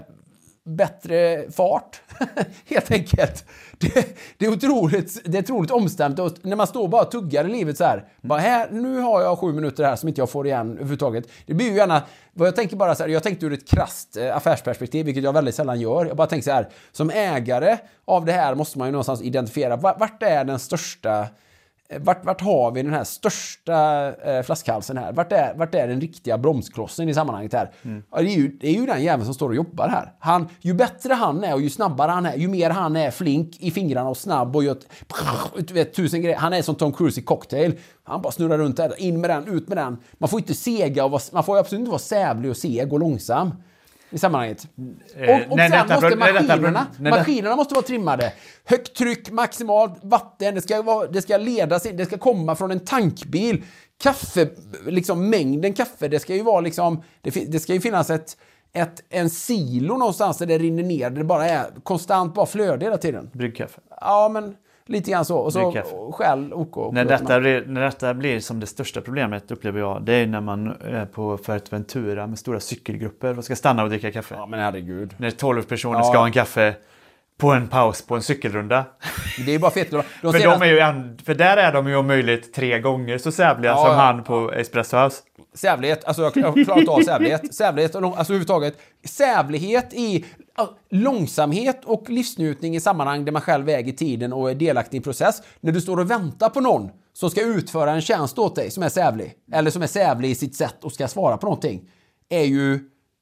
bättre fart helt enkelt. Det, det är otroligt det är otroligt omständigt och när man står bara och tuggar i livet så här. Bara här nu har jag sju minuter här som inte jag får igen överhuvudtaget. Det blir ju gärna vad jag tänker bara så här, jag tänkte ur ett krasst affärsperspektiv vilket jag väldigt sällan gör. Jag bara tänker så här, som ägare av det här måste man ju någonstans identifiera vart är den största Vart, vart har vi den här största eh, flaskhalsen här? Vart är, vart är den riktiga bromsklossen i sammanhanget här? Mm. Ja, det, är ju, det är ju den jäveln som står och jobbar här. Han, ju bättre han är och ju snabbare han är, ju mer han är flink i fingrarna och snabb och gör ett, vet, tusen grejer. Han är som Tom Cruise i Cocktail. Han bara snurrar runt där, in med den, ut med den. Man får inte sega och vara, man får absolut inte vara sävlig och seg och långsam. i sammanhanget. Eh, och och nej, sen detta- måste nej, detta- maskinerna, nej, det- maskinerna måste vara trimmade. Högt tryck, maximalt vatten, det ska, vara, det ska ledas in, det ska komma från en tankbil. Kaffe, liksom mängden kaffe, det ska ju vara liksom, det, fi- det ska ju finnas ett, ett, en silo någonstans där det rinner ner, det bara är konstant bara flöde hela tiden. Bryggkaffe. Ja, men lite grann så. Och så Bryggkaffe. skäl OK. Och När detta, blir, när detta blir som det största problemet upplever jag, det är när man är på Fuerteventura med stora cykelgrupper och ska stanna och dricka kaffe. Ja, men herregud. När tolv personer Ja. ska ha en kaffe på en paus på en cykelrunda. Det är bara fett. De För, senaste- de är ju en, för där är de ju om möjligt tre gånger så sävliga Ja, som ja. han på Espresso House. Sävlighet, alltså jag har klarat av sävlighet. Sävlighet, och lång- alltså överhuvudtaget. Sävlighet i ja, långsamhet och livsnjutning i sammanhang där man själv äger tiden och är delaktig i process. När du står och väntar på någon som ska utföra en tjänst åt dig som är sävlig, eller som är sävlig i sitt sätt och ska svara på någonting, är ju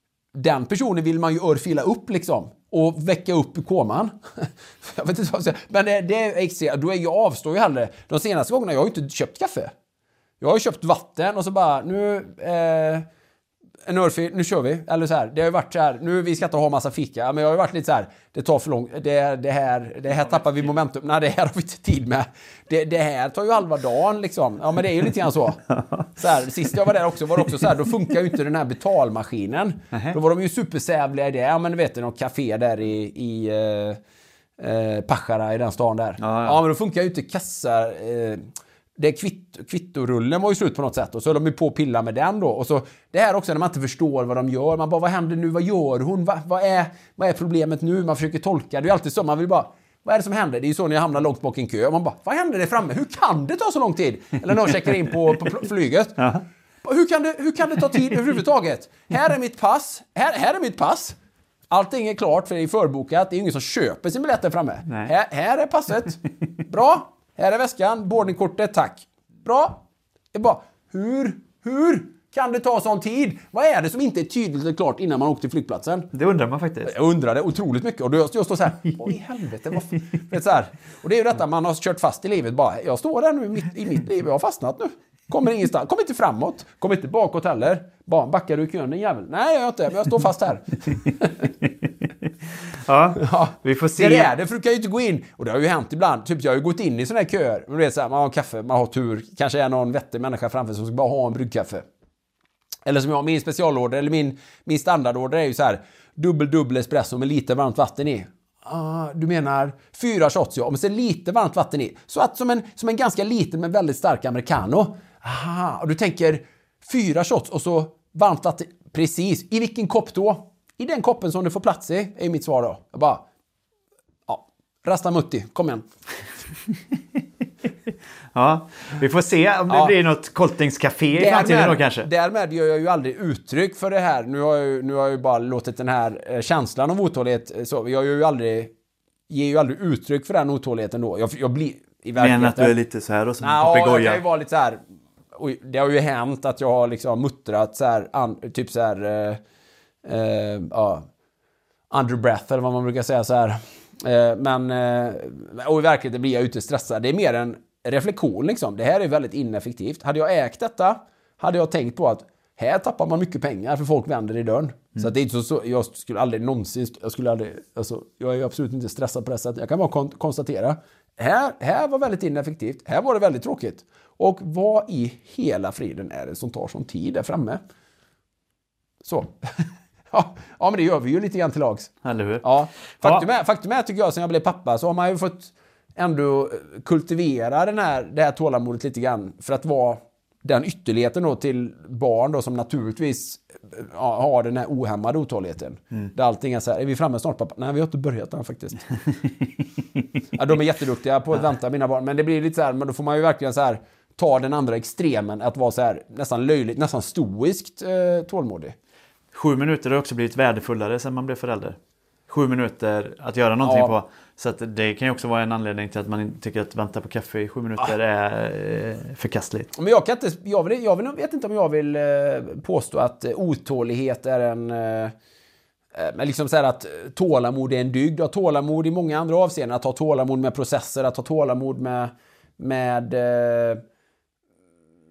den personen vill man ju örfila upp liksom och väcka upp i koman. Jag vet inte vad jag säger. Men det, det är extra, då är jag avstår ju hellre. De senaste gångerna jag har ju inte köpt kaffe. Jag har ju köpt vatten och så bara nu eh, en örfil, nu kör vi. Eller så här, det har ju varit så här, nu vi ska inte ha massa fika, men jag har ju varit lite så här, det tar för långt, det, det här, det här tappar vi momentum. Nej, det här har vi inte tid med. Det, det här tar ju halva dagen liksom. Ja, men det är ju lite grann så. Så här, sist jag var där också var det också så här, då funkar ju inte den här betalmaskinen. Då var de ju supersävliga i det. Ja, men du vet, något café där i, i eh, eh, Pachara i den stan där. Ja, ja. Ja, men då funkar ju inte kassa... Eh, det kvitt, kvittorullen var ju slut på något sätt och så höll de ju på att pilla med den då. Och så det här också när man inte förstår vad de gör. Man bara, vad händer nu? Vad gör hon? Va, vad, är, vad är problemet nu? Man försöker tolka. Det är ju alltid så. Man vill bara, vad är det som händer? Det är ju så när jag hamnar långt bak i en kö. Man bara, vad händer där framme? Hur kan det ta så lång tid? Eller någon checkar in på, på flyget. Ja. Hur kan, det, hur kan det ta tid överhuvudtaget? Här är mitt pass. Här, här är mitt pass. Allting är klart för det är förbokat. Det är ingen som köper sin biljett där framme. Här, här är passet. Bra. Här är väskan. Boardingkortet, tack. Bra. Det är bara, hur, hur kan det ta sån tid? Vad är det som inte är tydligt och klart innan man åker till flygplatsen? Det undrar man faktiskt. Jag undrar det otroligt mycket. Och då jag står så här, vad i helvete? Vad f-? Vet, så här. Och det är ju detta man har kört fast i livet. Bara, jag står där nu mitt, i mitt liv. Jag har fastnat nu. Kommer ingenstans. Kommer inte framåt. Kommer inte bakåt heller. Bara, backar du i kön, din jävel? Nej, jag gör inte. Men jag står fast här. Ja, Ja, vi får se. Det är det, för du kan ju inte gå in. Och det har ju hänt ibland. Typ jag har ju gått in i såna här köer. Men du vet så här, man har kaffe, man har tur. Kanske är någon vettig människa framför som ska bara ha en bryggkaffe. Eller som jag, min specialorder, eller min, min standardorder är ju så här. Dubbel, dubbel espresso med lite varmt vatten i. Ah, du menar fyra shots, ja. Men så lite varmt vatten i. Så att som en, som en ganska liten men väldigt stark americano. Aha, och du tänker fyra shots och så varmt vatten. Precis. I vilken kopp då? I den koppen som du får plats i, är mitt svar då. Jag bara, ja, Rastamutti, kom igen. Ja, vi får se om det Ja. blir något koltingscafé i framtiden då kanske. Därmed gör jag ju aldrig uttryck för det här. Nu har jag ju, nu har jag ju bara låtit den här eh, känslan av otålighet, eh, så jag gör ju aldrig, ger ju aldrig uttryck för den otåligheten då. Jag, jag blir i verkligheten... Men att du är lite så här och som en Ja, jag kan ju papegoja. vara lite så här. Oj, det har ju hänt att jag har liksom muttrat så här, an, typ så här, eh, eh, ja, under breath eller vad man brukar säga så här. Eh, men, eh, och i verkligheten blir jag ute stressad. Det är mer en reflektion liksom. Det här är väldigt ineffektivt. Hade jag ägt detta, hade jag tänkt på att här tappar man mycket pengar för folk vänder i dörren. Mm. Så att det är inte så, så, jag skulle aldrig någonsin, jag skulle aldrig, alltså, jag är absolut inte stressad på det sättet. Jag kan bara kon- konstatera, här, här var väldigt ineffektivt, här var det väldigt tråkigt. Och vad i hela friden är det som tar sån tid där framme? Så. ja, ja, men det gör vi ju lite grann till lags. Eller hur? Ja. Faktum, Ja. är, faktum är, tycker jag, sen jag blev pappa så har man ju fått ändå kultivera den här, det här tålamodet lite grann för att vara den ytterligheten då till barn då som naturligtvis ja, har den här ohämmade otåligheten. Mm. Där allting är så här, är vi framme snart pappa? Nej, vi har inte börjat än faktiskt. ja, de är jätteduktiga på att vänta mina barn, men det blir lite så här, men då får man ju verkligen så här ta den andra extremen att vara så här nästan löjligt, nästan stoiskt eh, tålmodig. Sju minuter har också blivit värdefullare sen man blev förälder. Sju minuter att göra någonting Ja. på. Så att det kan ju också vara en anledning till att man tycker att vänta på kaffe i sju minuter ah. är eh, förkastligt. Men jag kan inte, jag, vill, jag vill, vet inte om jag vill eh, påstå att eh, otålighet är en... Eh, men liksom så här att tålamod är en dygd. Att tålamod i många andra avseenden. Att ha tålamod med processer. Att ha tålamod med... med eh,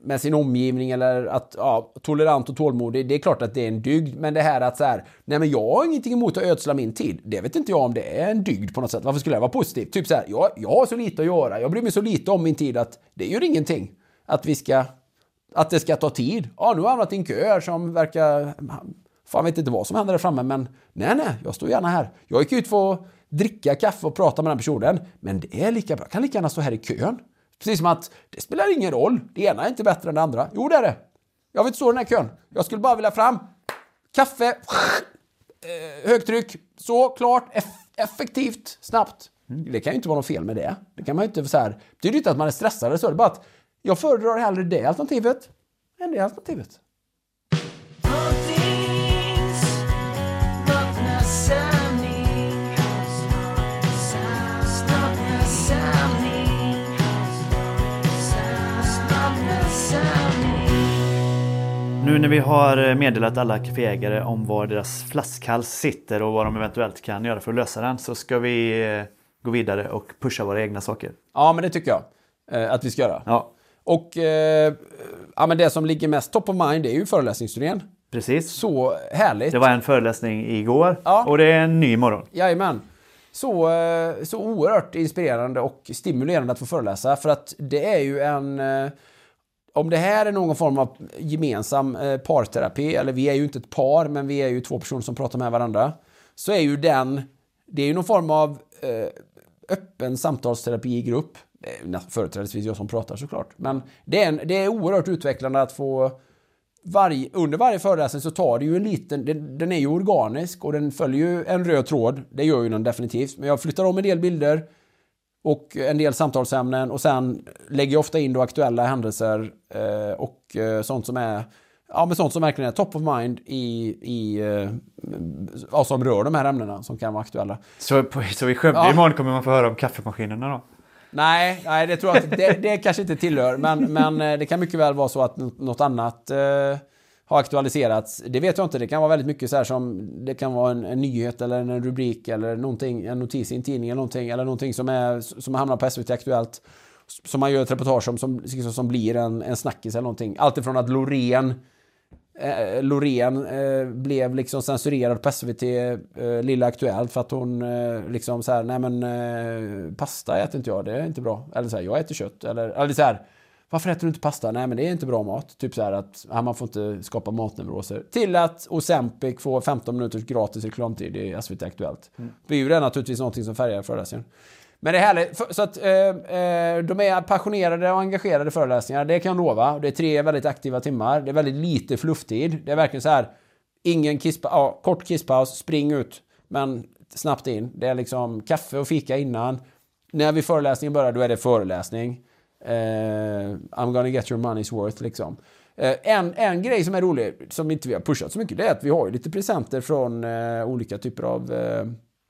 med sin omgivning eller att ja, tolerant och tålmodig, det är klart att det är en dygd, men det här att så här, nej men jag har ingenting emot att ödsla min tid, det vet inte jag om det är en dygd på något sätt. Varför skulle det vara positivt? Typ så här, jag, jag har så lite att göra, jag bryr mig så lite om min tid att det gör ingenting att vi ska, att det ska ta tid. Ja, nu har jag hamnat i en kö som verkar, fan vet inte vad som händer där framme, men nej nej, jag står gärna här. Jag gick ut för att dricka kaffe och prata med den personen, men det är lika bra, jag kan lika gärna stå här i kön. Precis som att det spelar ingen roll. Det ena är inte bättre än det andra. Jo, det är det. Jag vill inte stå i den här kön. Jag skulle bara vilja fram. Kaffe. Eh, högtryck. Så klart. Eff- effektivt. Snabbt. Det kan ju inte vara något fel med det. Det kan man ju inte så här. Det betyder inte att man är stressad. Så är det bara att jag föredrar hellre det alternativet än det alternativet. Nu när vi har meddelat alla kaféägare om var deras flaskhals sitter och vad de eventuellt kan göra för att lösa den, så ska vi gå vidare och pusha våra egna saker. Ja, men det tycker jag eh, att vi ska göra. Ja. Och eh, ja, men det som ligger mest top of mind är ju föreläsningsturnén. Precis. Så härligt. Det var en föreläsning igår ja. och det är en ny imorgon. Jajamän. Så, eh, så oerhört inspirerande och stimulerande att få föreläsa, för att det är ju en... Eh, om det här är någon form av gemensam eh, parterapi, eller vi är ju inte ett par, men vi är ju två personer som pratar med varandra, så är ju den, det är ju någon form av eh, öppen samtalsterapi i grupp. Eh, företrädesvis jag som pratar såklart, men det är, en, det är oerhört utvecklande att få varje, under varje föreläsning så tar det ju en liten, den, den är ju organisk och den följer ju en röd tråd, det gör ju den definitivt, men jag flyttar om en del bilder och en del samtalsämnen, och sen lägger jag ofta in då aktuella händelser eh, och eh, sånt som är ja, men sånt som verkligen är top of mind i, i eh, ja, som rör de här ämnena som kan vara aktuella. Så, på, så i Skövde ja. imorgon kommer man få höra om kaffemaskinerna då? Nej, nej det tror jag att det, det kanske inte tillhör, men, men det kan mycket väl vara så att något annat eh, har aktualiserats. Det vet jag inte, det kan vara väldigt mycket så här som det kan vara en, en nyhet eller en rubrik eller någonting, en notis i en tidning eller någonting, eller någonting som, är, som hamnar på S V T Aktuellt som man gör ett reportage om som, som blir en, en snackis eller någonting. Allt ifrån att Loreen eh, Loreen eh, blev liksom censurerad på S V T eh, Lilla Aktuellt för att hon eh, liksom så här, nej men eh, pasta äter inte jag, det är inte bra. Eller så här, jag äter kött. Eller, eller så här, varför äter du inte pasta? Nej, men det är inte bra mat. Typ så här att ja, man får inte skapa matneuroser. Till att Ozempic får femton minuters gratis reklamtid i S V T Aktuellt. Mm. Det är ju det naturligtvis någonting som färgar föreläsningen. Men det är härligt. Så att eh, eh, de är passionerade och engagerade föreläsningar. Det kan jag lova. Det är tre väldigt aktiva timmar. Det är väldigt lite flufftid. Det är verkligen så här. Ingen kisspa- ja, kort kisspaus. Spring ut. Men snabbt in. Det är liksom kaffe och fika innan. När vi föreläsningen börjar, då är det föreläsning. Uh, I'm gonna get your money's worth liksom. Uh, en, en grej som är rolig, som inte vi har pushat så mycket, det är att vi har ju lite presenter från uh, olika typer av uh,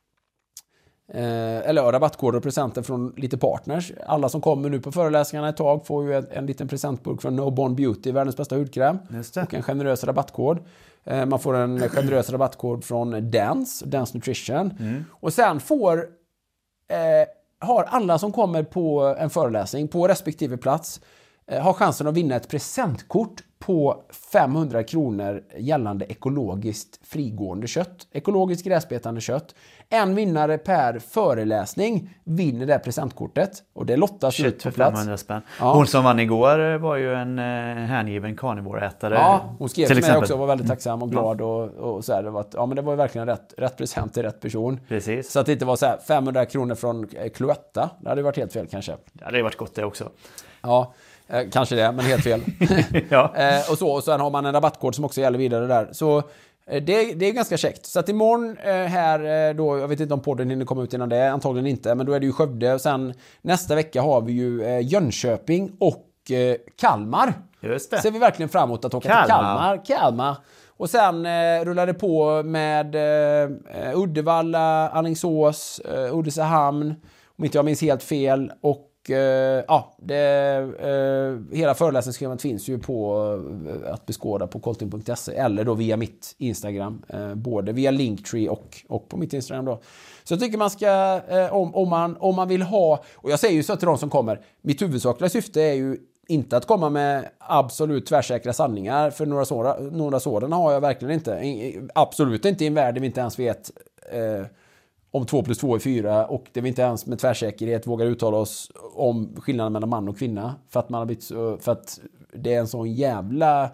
uh, eller rabattkoder och presenter från lite partners. Alla som kommer nu på föreläsningarna ett tag får ju en, en liten presentburk från No Bond Beauty, världens bästa hudkräm, och en generös rabattkod. Uh, man får en generös rabattkod från Dance, Dance Nutrition. Mm. Och sen får uh, har alla som kommer på en föreläsning på respektive plats eh, har chansen att vinna ett presentkort på femhundra kronor gällande ekologiskt frigående kött. Ekologiskt gräsbetande kött. En vinnare per föreläsning vinner det presentkortet. Och det lottas ut på plats. femhundra spänn. Ja. Hon som vann igår var ju en eh, hängiven carnivore-ätare. Ja, hon skrev till mig också och var väldigt tacksam och glad. Mm. Och, och så här, det var att, ja, men det var ju verkligen rätt, rätt present till rätt person. Precis. Så att det inte var så här femhundra kronor från Cloetta. Det hade varit helt fel kanske. Det hade varit gott det också. Ja. Eh, kanske det, men helt fel. ja. eh, och, så, och sen har man en rabattkod som också gäller vidare där. Så eh, det, det är ganska käckt. Så att imorgon eh, här eh, då, jag vet inte om podden hinner komma ut innan det, antagligen inte, men då är det ju Skövde. Och sen nästa vecka har vi ju eh, Jönköping och eh, Kalmar. Just det. Ser vi verkligen fram emot att åka Kalmar. till Kalmar. Kalmar. Och sen eh, rullar det på med eh, Uddevalla, Alingsås, eh, Ulricehamn, om inte jag minns helt fel, och Uh, ja, det, uh, hela föreläsningsschemat finns ju på uh, att beskåda på colting punkt se eller då via mitt Instagram, uh, både via Linktree och, och på mitt Instagram då. Så jag tycker man ska, uh, om, om, man, om man vill ha, och jag säger ju så till de som kommer, mitt huvudsakliga syfte är ju inte att komma med absolut tvärsäkra sanningar, för några sådana, några sådana har jag verkligen inte. Absolut inte i en värld där vi inte ens vet eh, om två plus två är fyra, och där vi inte ens med tvärsäkerhet vågar uttala oss om skillnaden mellan man och kvinna, för att man har blivit så, för att det är en sån jävla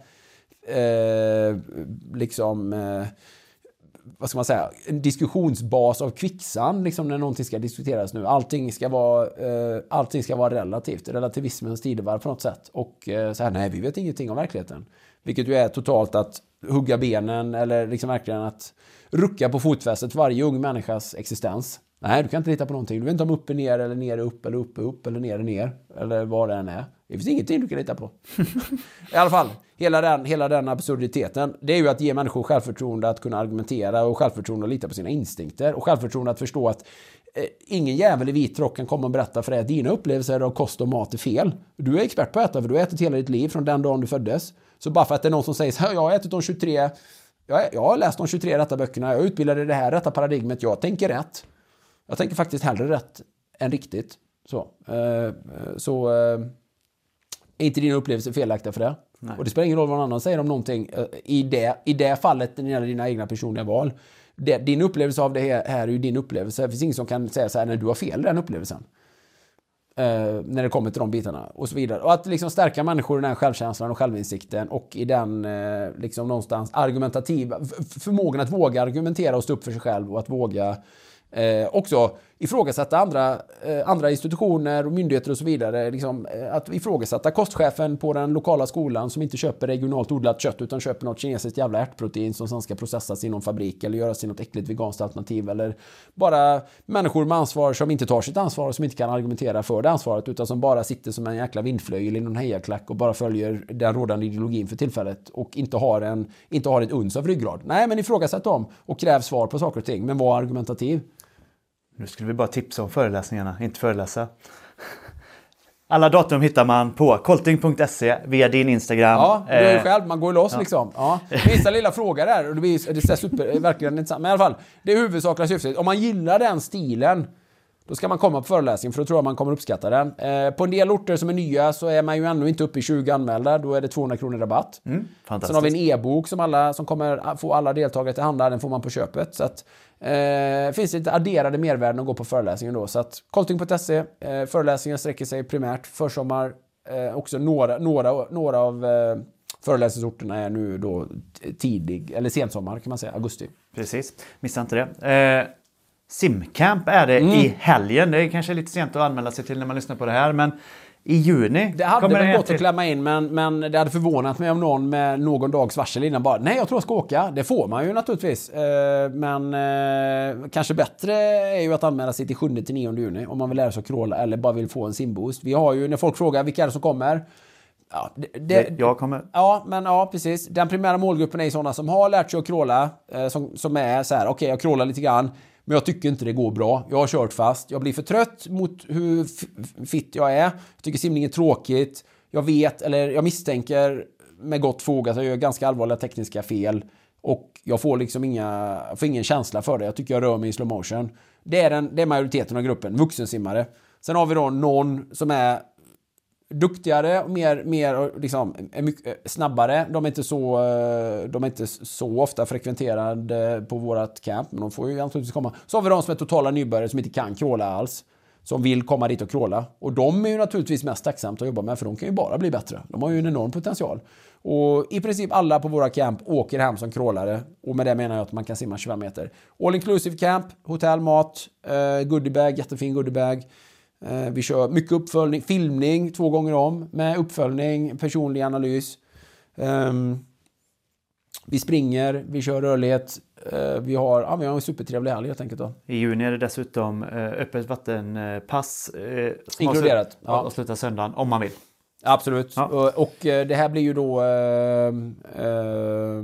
eh, liksom eh, vad ska man säga, en diskussionsbas av kvicksand liksom, när någonting ska diskuteras nu. Allting ska vara, eh, allting ska vara relativt, relativismens tidevarv på något sätt. Och eh, så här, nej, vi vet ingenting om verkligheten. Vilket ju är totalt att hugga benen, eller liksom verkligen att rucka på fotfästet för varje ung människas existens. Nej, du kan inte lita på någonting. Du vet inte om upp är ner, eller ner är upp, eller upp är upp, eller ner är ner, eller vad det än är. Det finns ingenting du kan lita på. I alla fall, hela den, hela den absurditeten, det är ju att ge människor självförtroende att kunna argumentera, och självförtroende att lita på sina instinkter, och självförtroende att förstå att eh, ingen jävel i vit rock kan komma och berätta för dig att dina upplevelser av kost och mat är fel. Du är expert på att äta, för du har ätit hela ditt liv från den dagen du föddes. Så bara för att det är någon som säger så här, jag har ätit de tjugotre, jag, jag har läst de tjugotre rätta böckerna, jag utbildade det här rätta paradigmet, jag tänker rätt. Jag tänker faktiskt hellre rätt än riktigt. Så, eh, så eh, är inte din upplevelse felaktiga för det. Nej. Och det spelar ingen roll vad någon annan säger om någonting. I det, i det fallet, när det gäller dina egna personliga val. Det, din upplevelse av det här, här är ju din upplevelse. Det finns ingen som kan säga så här, när du har fel den upplevelsen. Uh, när det kommer till de bitarna. Och så vidare. Och att liksom stärka människor i den självkänslan och självinsikten. Och i den uh, liksom någonstans argumentativa förmågan att våga argumentera och stå upp för sig själv. Och att våga Eh, också ifrågasätta andra, eh, andra institutioner och myndigheter och så vidare. Liksom, eh, att ifrågasätta kostchefen på den lokala skolan som inte köper regionalt odlat kött, utan köper något kinesiskt jävla ärtprotein som sen ska processas i någon fabrik eller göras i något äckligt veganskt alternativ. Eller bara människor med ansvar som inte tar sitt ansvar och som inte kan argumentera för det ansvaret, utan som bara sitter som en jäkla vindflöjel i någon hejaklack och bara följer den rådande ideologin för tillfället och inte har, en, inte har ett uns av ryggrad. Nej, men ifrågasätt dem och kräv svar på saker och ting, men var argumentativ. Nu skulle vi bara tipsa om föreläsningarna, inte föreläsa. Alla datum hittar man på kolting punkt se via din Instagram. Ja, du är ju själv, man går loss ja. liksom. Ja. Vissa lilla frågor där, och det blir det är super, verkligen intressant. Men i alla fall, det är huvudsakliga syftet. Om man gillar den stilen, då ska man komma på föreläsning, för då tror jag man kommer uppskatta den. Eh, på en del orter som är nya så är man ju ännu inte uppe i tjugo anmälda. Då är det tvåhundra kronor rabatt. Mm, Sen har vi en e-bok som, alla, som kommer få alla deltagare till handla. Den får man på köpet. Så att, eh, finns det lite adderade mervärden att gå på föreläsningen då. Så att kolting punkt se, eh, föreläsningen sträcker sig primärt försommar. Eh, också några, några, några av eh, föreläsningsorterna är nu då tidig, eller sensommar kan man säga, augusti. Precis, missa inte det. Eh... Simcamp är det mm. i helgen. Det är kanske lite sent att anmäla sig till när man lyssnar på det här, men i juni det hade kommer väl det gått till... att klämma in, men, men det hade förvånat mig om någon med någon dags varsel innan bara, nej jag tror jag ska åka. Det får man ju naturligtvis, eh, men eh, kanske bättre är ju att anmäla sig till sjunde till nionde juni om man vill lära sig att crawla eller bara vill få en simboost. Vi har ju, när folk frågar vilka är det som kommer, ja, det, det, jag kommer. Ja, men ja, precis. Den primära målgruppen är sådana som har lärt sig att crawla, eh, som, som är så här, okej okay, jag crawlar lite grann, men jag tycker inte det går bra. Jag har kört fast. Jag blir för trött mot hur fit jag är. Jag tycker simning är tråkigt. Jag vet, eller jag misstänker med gott fog att jag gör ganska allvarliga tekniska fel. Och jag får liksom inga, får ingen känsla för det. Jag tycker jag rör mig i slow motion. Det är, den, det är majoriteten av gruppen, vuxensimmare. Sen har vi då någon som är duktigare och mer, mer liksom, är mycket snabbare. De är inte så, de är inte så ofta frekventerade på vårat camp, men de får ju naturligtvis komma. Så har vi de som är totala nybörjare som inte kan crawla alls, som vill komma dit och crawla. Och de är ju naturligtvis mest tacksamt att jobba med, för de kan ju bara bli bättre. De har ju en enorm potential. Och i princip alla på våra camp åker hem som crawlare. Och med det menar jag att man kan simma tjugofem meter. All inclusive camp, hotell, mat, uh, goodiebag, jättefin goodiebag. Uh, vi kör mycket uppföljning, filmning två gånger om med uppföljning, personlig analys. Um, vi springer, vi kör rörlighet. Uh, vi, har, ja, vi har en supertrevlig helg helt enkelt då. I juni är det dessutom uh, öppet vattenpass. Uh, Inkluderat. Ja. Och sluta söndagen om man vill. Absolut. Ja. Och, och det här blir ju då uh, uh,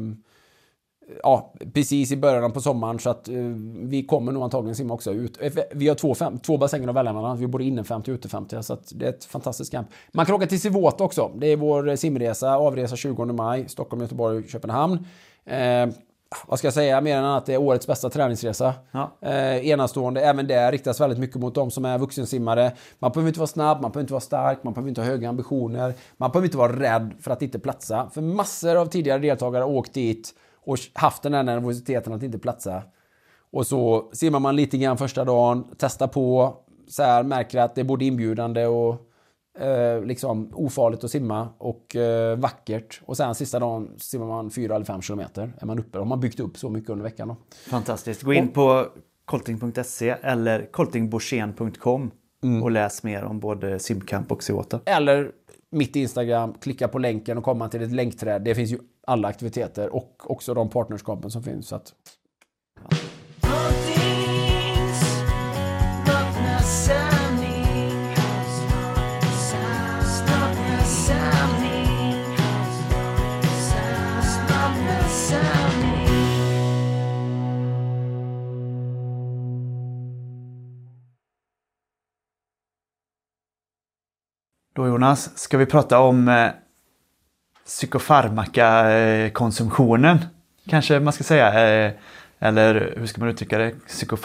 ja, precis i början på sommaren, så att uh, vi kommer nog antagligen simma också ut. Vi har två, fem, två bassänger att välja mellan. Vi bor inne femtio ute femtio, så att det är ett fantastiskt camp. Man kan åka till Sivåt också. Det är vår simresa, avresa tjugonde maj, Stockholm, Göteborg, Köpenhamn. Uh, vad ska jag säga, mer än att det är årets bästa träningsresa. Ja. Eh, enastående, även det riktas väldigt mycket mot de som är vuxensimmare. Man behöver inte vara snabb, man behöver inte vara stark, man behöver inte ha höga ambitioner. Man behöver inte vara rädd för att inte platsa. För massor av tidigare deltagare har åkt dit och haft den här nervositeten att inte platsa. Och så simmar man lite grann första dagen, testar på, så här, märker att det är både inbjudande och eh, liksom ofarligt att simma och eh, vackert. Och sen sista dagen simmar man fyra eller fem kilometer. Är man uppe, och man byggt upp så mycket under veckan då. Fantastiskt. Gå in på colting punkt se eller coltingborsen punkt com mm. och läs mer om både simkamp och Seota. Eller mitt Instagram, klicka på länken och komma till ett länkträd. Det finns ju alla aktiviteter och också de partnerskapen som finns. Så att... ja. Då Jonas, ska vi prata om eh, psykofarmaka-konsumtionen. Kanske man ska säga. Eh, eller hur ska man uttrycka det?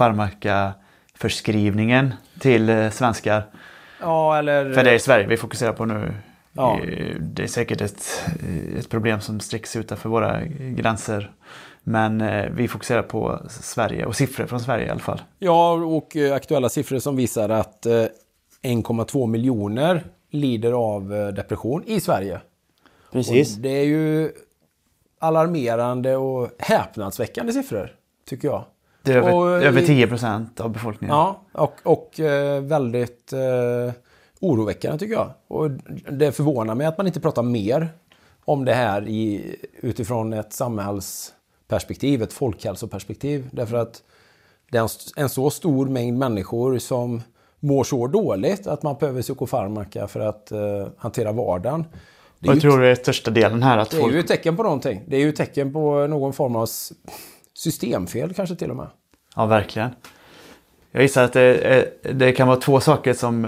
Psykofarmaka-förskrivningen till eh, svenskar. Ja, eller... För det är i Sverige vi fokuserar på nu. Ja. Det är säkert ett, ett problem som sträcks utanför våra gränser. Men eh, vi fokuserar på Sverige och siffror från Sverige i alla fall. Ja, och eh, aktuella siffror som visar att eh, en komma två miljoner lider av eh, depression i Sverige. Precis. Och det är ju alarmerande och häpnadsväckande siffror, tycker jag. Det är över, och, över tio procent av befolkningen. Ja, och, och eh, väldigt eh, oroväckande tycker jag. Och det förvånar mig att man inte pratar mer om det här i, utifrån ett samhällsperspektiv, ett folkhälsoperspektiv. Därför att det är en, en så stor mängd människor som mår så dåligt att man behöver psykofarmaka för att eh, hantera vardagen. Det jag tror det är största delen här. Att det folk... är ju ett tecken på någonting. Det är ju ett tecken på någon form av systemfel kanske till och med. Ja, verkligen. Jag gissar att det, det kan vara två saker som,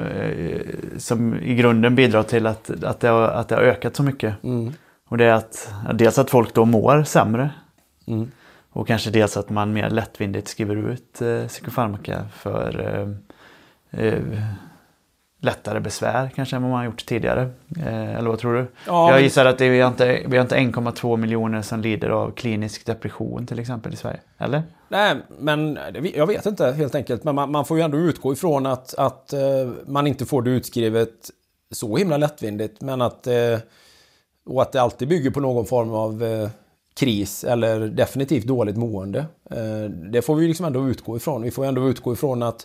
som i grunden bidrar till att, att, det, har, att det har ökat så mycket. Mm. Och det är att dels att folk då mår sämre. Mm. Och kanske dels att man mer lättvindigt skriver ut eh, psykofarmaka för eh, eh, lättare besvär kanske än vad man har gjort tidigare. Eh, eller vad tror du? Ja, jag gissar att det, vi har inte, vi har inte en komma två miljoner som lider av klinisk depression till exempel i Sverige. Eller? Nej, men jag vet inte helt enkelt. Men man, man får ju ändå utgå ifrån att, att uh, man inte får det utskrivet så himla lättvindigt. Men att, uh, och att det alltid bygger på någon form av uh, kris eller definitivt dåligt mående. Uh, det får vi liksom ändå utgå ifrån. Vi får ändå utgå ifrån att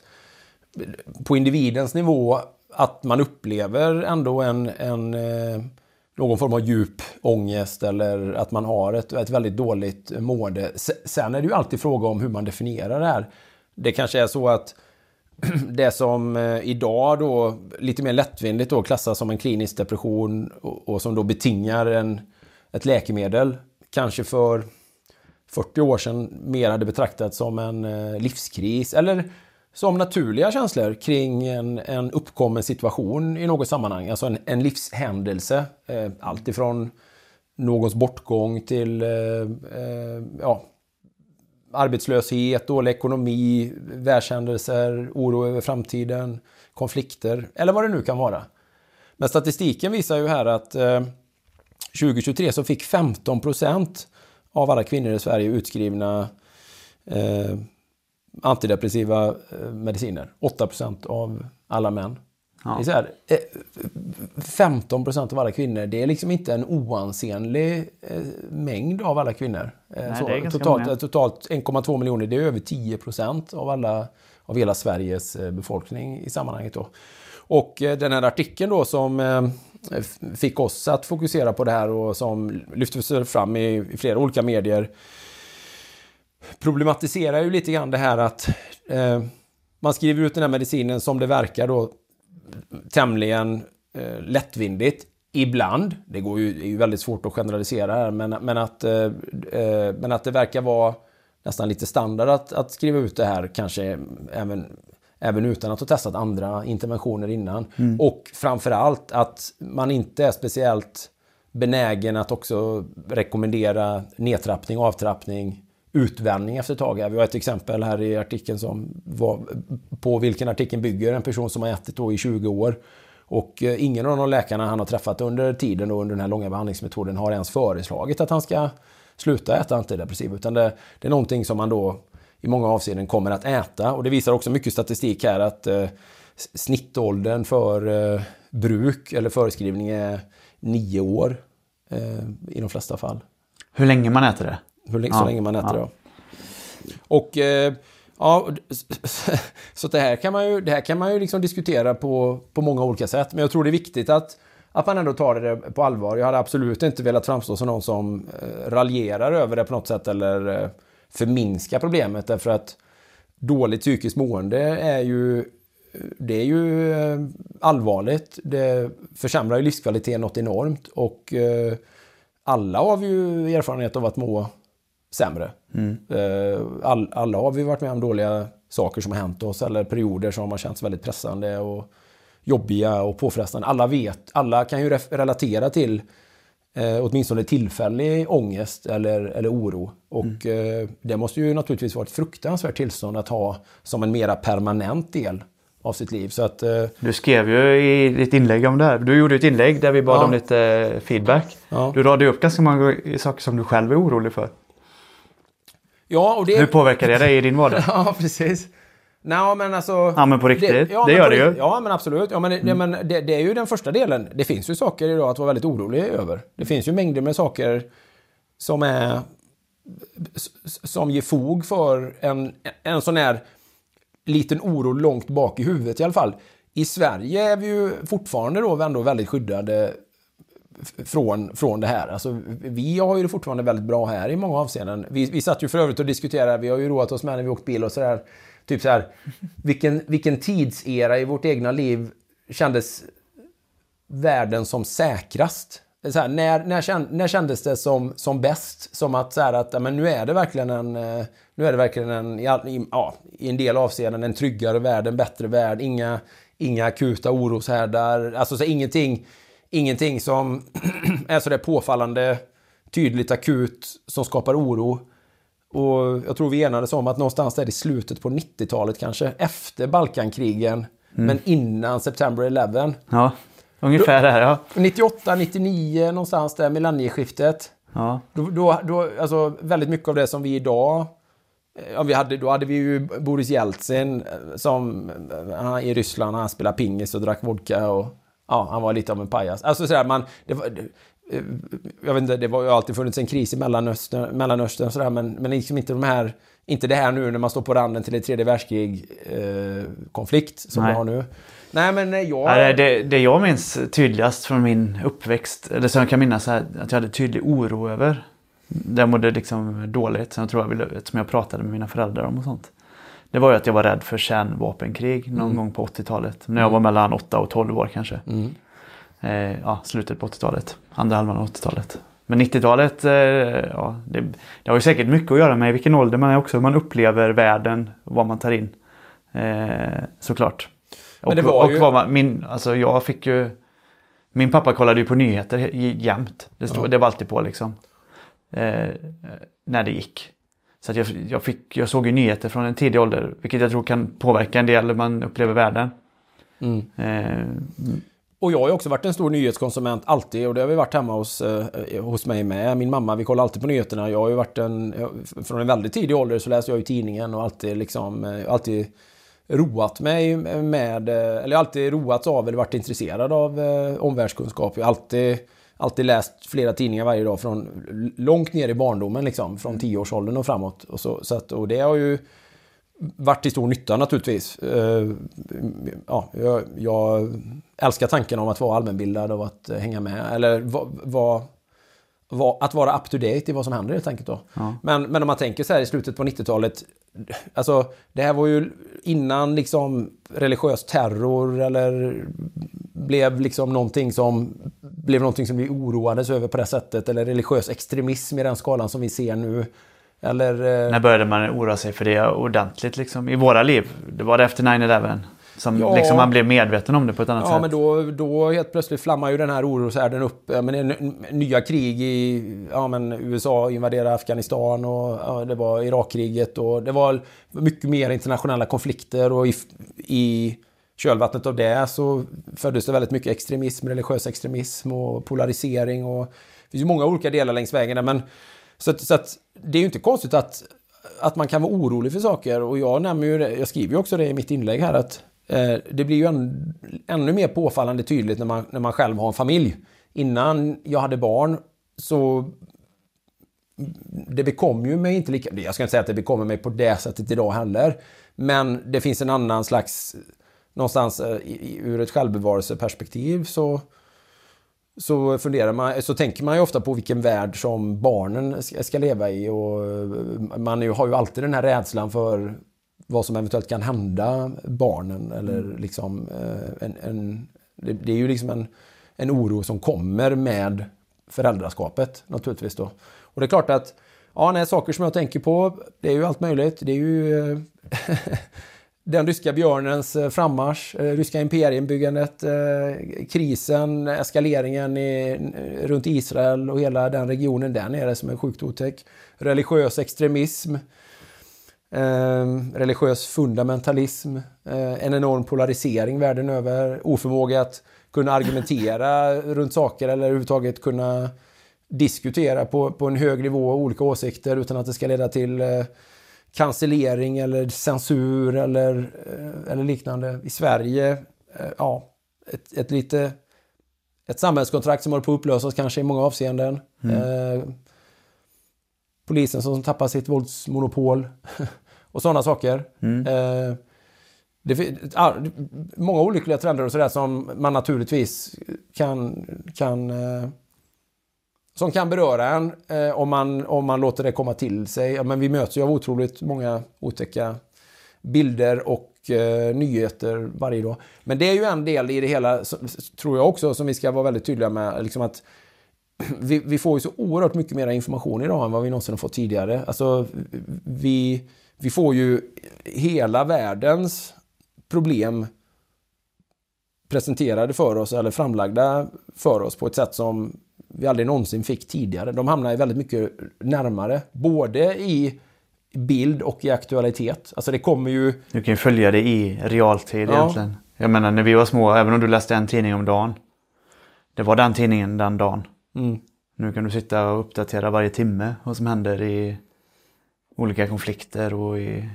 på individens nivå att man upplever ändå en, en, eh, någon form av djup ångest eller att man har ett, ett väldigt dåligt mående. Sen är det ju alltid fråga om hur man definierar det här. Det kanske är så att det som eh, idag då lite mer lättvindigt då klassas som en klinisk depression och, och som då betingar en, ett läkemedel kanske för fyrtio år sedan mer hade betraktats som en eh, livskris eller som naturliga känslor kring en, en uppkommen situation i något sammanhang. Alltså en, en livshändelse. Eh, allt ifrån någons bortgång till eh, eh, ja, arbetslöshet, dålig ekonomi, världshändelser, oro över framtiden, konflikter eller vad det nu kan vara. Men statistiken visar ju här att eh, tjugo tjugotre så fick femton procent av alla kvinnor i Sverige utskrivna eh, antidepressiva mediciner. åtta procent av alla män. Ja. Det är så här, femton procent av alla kvinnor, det är liksom inte en oansenlig mängd av alla kvinnor. Nej, så, det är totalt, totalt en komma två miljoner, det är över tio procent av alla av hela Sveriges befolkning i sammanhanget då. Och den här artikeln då som fick oss att fokusera på det här och som lyftes fram i, i flera olika medier problematiserar ju lite grann det här att eh, man skriver ut den här medicinen som det verkar då tämligen eh, lättvindigt ibland. Det går ju, är ju väldigt svårt att generalisera här men, men, att, eh, men att det verkar vara nästan lite standard att, att skriva ut det här kanske även, även utan att ha testat andra interventioner innan. Mm. Och framförallt att man inte är speciellt benägen att också rekommendera nedtrappning och avtrappning utvändning efter ett tag. Vi har ett exempel här i artikeln som var, på vilken artikeln bygger, en person som har ätit då i tjugo år. Och ingen av de läkarna han har träffat under tiden och under den här långa behandlingsmetoden har ens föreslagit att han ska sluta äta antidepressiv. Utan det, det är någonting som man då i många avseenden kommer att äta. Och det visar också mycket statistik här att eh, snittåldern för eh, bruk eller förskrivning är nio år eh, i de flesta fall. Hur länge man äter det? Hur länge, ja. Så länge man äter ja. det. Och eh, ja, så det här kan man ju, det här kan man ju liksom diskutera på, på många olika sätt. Men jag tror det är viktigt att, att man ändå tar det på allvar. Jag hade absolut inte velat framstå som någon som eh, raljerar över det på något sätt eller eh, förminskar problemet. Därför att dåligt psykiskt mående är ju, det är ju eh, allvarligt. Det försämrar ju livskvaliteten något enormt. Och eh, alla har vi ju erfarenhet av att må sämre. Mm. All, alla har vi varit med om dåliga saker som har hänt oss eller perioder som har känts väldigt pressande och jobbiga och påfrestande. Alla vet, alla kan ju ref- relatera till eh, åtminstone tillfällig ångest eller, eller oro. Och mm. eh, det måste ju naturligtvis vara ett fruktansvärt tillstånd att ha som en mera permanent del av sitt liv. Så att, eh, du skrev ju i ditt inlägg om det här. Du gjorde ett inlägg där vi bad ja. om lite feedback. Ja. Du radade upp ganska många saker som du själv är orolig för. Ja, och det... Hur påverkar det dig i din vardag? Ja, precis. Nej, men alltså... Ja, men på riktigt. Det, ja, det gör det ju. Ja, men absolut. Ja, men, det, mm. men det, det är ju den första delen. Det finns ju saker idag att vara väldigt orolig över. Det finns ju mängder med saker som är... som ger fog för en, en sån här liten oro långt bak i huvudet i alla fall. I Sverige är vi ju fortfarande då ändå väldigt skyddade från, från det här. Alltså, vi har ju det fortfarande väldigt bra här i många avseenden. Vi, vi satt ju för övrigt och diskuterade, vi har ju roat oss med när vi åkt bil och sådär. Typ så här, vilken, vilken tidsera i vårt egna liv kändes världen som säkrast? Så här, när, när, känd, när kändes det som, som bäst? Som att, så här, att men nu är det verkligen en, nu är det verkligen en, i, ja, i en del avseenden en tryggare värld, en bättre värld. Inga, inga akuta oroshärdar. Alltså så här, ingenting... Ingenting som är så där påfallande tydligt akut som skapar oro. Och jag tror vi enades om att någonstans där i slutet på nittiotalet kanske, efter Balkankrigen, mm. men innan September elva. Ja, ungefär där, ja. nittioåtta nittionio någonstans där, millennieskiftet. Ja. Då, då, då, alltså väldigt mycket av det som vi idag... Ja, vi hade, då hade vi ju Boris Jeltsin som han, i Ryssland, han spelade pingis och drack vodka och... Ja, han var lite av en pajas. Alltså sådär, man... Det var, jag vet inte, det var ju alltid funnits en kris i Mellanöstern, Mellanöstern sådär, men, men liksom inte de här... Inte det här nu när man står på randen till ett tredje världskrig eh, konflikt som Nej. vi har nu. Nej, men jag... Nej, det, det jag minns tydligast från min uppväxt, eller så jag kan minnas här, att jag hade tydlig oro över. Det mådde liksom dåligt, så jag tror jag ville, som jag pratade med mina föräldrar om och sånt. Det var ju att jag var rädd för kärnvapenkrig någon mm. gång på åttiotalet. När jag var mellan åtta och tolv år kanske. Mm. Eh, ja, slutet på åttiotalet. Andra halvan av åttiotalet. Men nittiotalet, eh, ja, det, det har ju säkert mycket att göra med vilken ålder man är också. Man upplever världen och vad man tar in. Eh, såklart. Och, Men det var och ju... vad man, min, alltså jag fick ju... Min pappa kollade ju på nyheter jämt. Det, stod, ja. det var alltid på liksom. Eh, när det gick. Så att jag, jag, fick, jag såg ju nyheter från en tidig ålder, vilket jag tror kan påverka en del när man upplever världen. Mm. Eh, och jag har ju också varit en stor nyhetskonsument alltid, och det har vi varit hemma hos, eh, hos mig med. Min mamma, vi kollar alltid på nyheterna. Jag har ju varit en, från en väldigt tidig ålder så läser jag ju tidningen och alltid liksom, alltid roat mig med, eller alltid roats av eller varit intresserad av eh, omvärldskunskap. Jag har alltid... Alltid läst flera tidningar varje dag från långt ner i barndomen liksom, från tioårsåldern och framåt. Och, så, så att, och det har ju varit till stor nytta naturligtvis. Uh, ja, jag, jag älskar tanken om att vara allmänbildad och att hänga med. Eller va, va, va, att vara up to date i vad som händer helt enkelt då. Ja. Men, men om man tänker så här i slutet på nittiotalet, alltså det här var ju innan liksom religiös terror eller blev liksom någonting som blev någonting som vi oroades över på det sättet, eller religiös extremism i den skalan som vi ser nu. Eller, när började man oroa sig för det ordentligt liksom, i våra liv? Det var det efter nine eleven. Som Ja. liksom man blir medveten om det på ett annat Ja, sätt. men då, då helt plötsligt flammar ju den här oroshärden upp. Ja, men det är n- nya krig i ja, men U S A invaderade Afghanistan och ja, det var Irakkriget och det var mycket mer internationella konflikter och i, i kölvattnet av det så föddes det väldigt mycket extremism, religiös extremism och polarisering och det finns ju många olika delar längs vägen där, men så att, så att det är ju inte konstigt att, att man kan vara orolig för saker och jag nämner ju det, jag skriver ju också det i mitt inlägg här att eh, det blir ju än, ännu mer påfallande tydligt när man, när man själv har en familj. Innan jag hade barn så det bekom ju mig inte lika, jag ska inte säga att det bekommer mig på det sättet idag heller, men det finns en annan slags någonstans eh, i, ur ett självbevarelseperspektiv så så funderar man, så tänker man ju ofta på vilken värld som barnen ska, ska leva i och man ju, har ju alltid den här rädslan för vad som eventuellt kan hända barnen eller mm. liksom en, en det, det är ju liksom en, en oro som kommer med föräldraskapet naturligtvis då. Och det är klart att ja, nej, saker som jag tänker på, det är ju allt möjligt. Det är ju den ryska björnens frammarsch, ryska imperiumbyggandet, krisen, eskaleringen i, runt Israel och hela den regionen där nere som är sjukt otäck. Religiös extremism, eh, religiös fundamentalism, eh, en enorm polarisering världen över, oförmåga att kunna argumentera runt saker eller överhuvudtaget kunna diskutera på, på en hög nivå olika åsikter utan att det ska leda till eh, cancellering eller censur eller, eller liknande. I Sverige, ja, ett, ett lite ett samhällskontrakt som håller på att upplösas kanske i många avseenden. Mm. Eh, polisen som tappar sitt våldsmonopol och sådana saker. Mm. Eh, det, ja, många olyckliga trender och sådär som man naturligtvis kan kan eh, som kan beröra en eh, om, man, om man låter det komma till sig. Ja, men vi möts ju av otroligt många otäcka bilder och eh, nyheter varje dag. Men det är ju en del i det hela, så, tror jag också, som vi ska vara väldigt tydliga med. Liksom att vi, vi får ju så oerhört mycket mer information idag än vad vi någonsin har fått tidigare. Alltså, vi, vi får ju hela världens problem presenterade för oss eller framlagda för oss på ett sätt som vi aldrig någonsin fick tidigare. De hamnar ju väldigt mycket närmare. Både i bild och i aktualitet. Alltså det kommer ju... Du kan ju följa det i realtid ja. egentligen. Jag menar när vi var små, även om du läste en tidning om dagen. Det var den tidningen den dagen. Mm. Nu kan du sitta och uppdatera varje timme vad som händer i olika konflikter och i,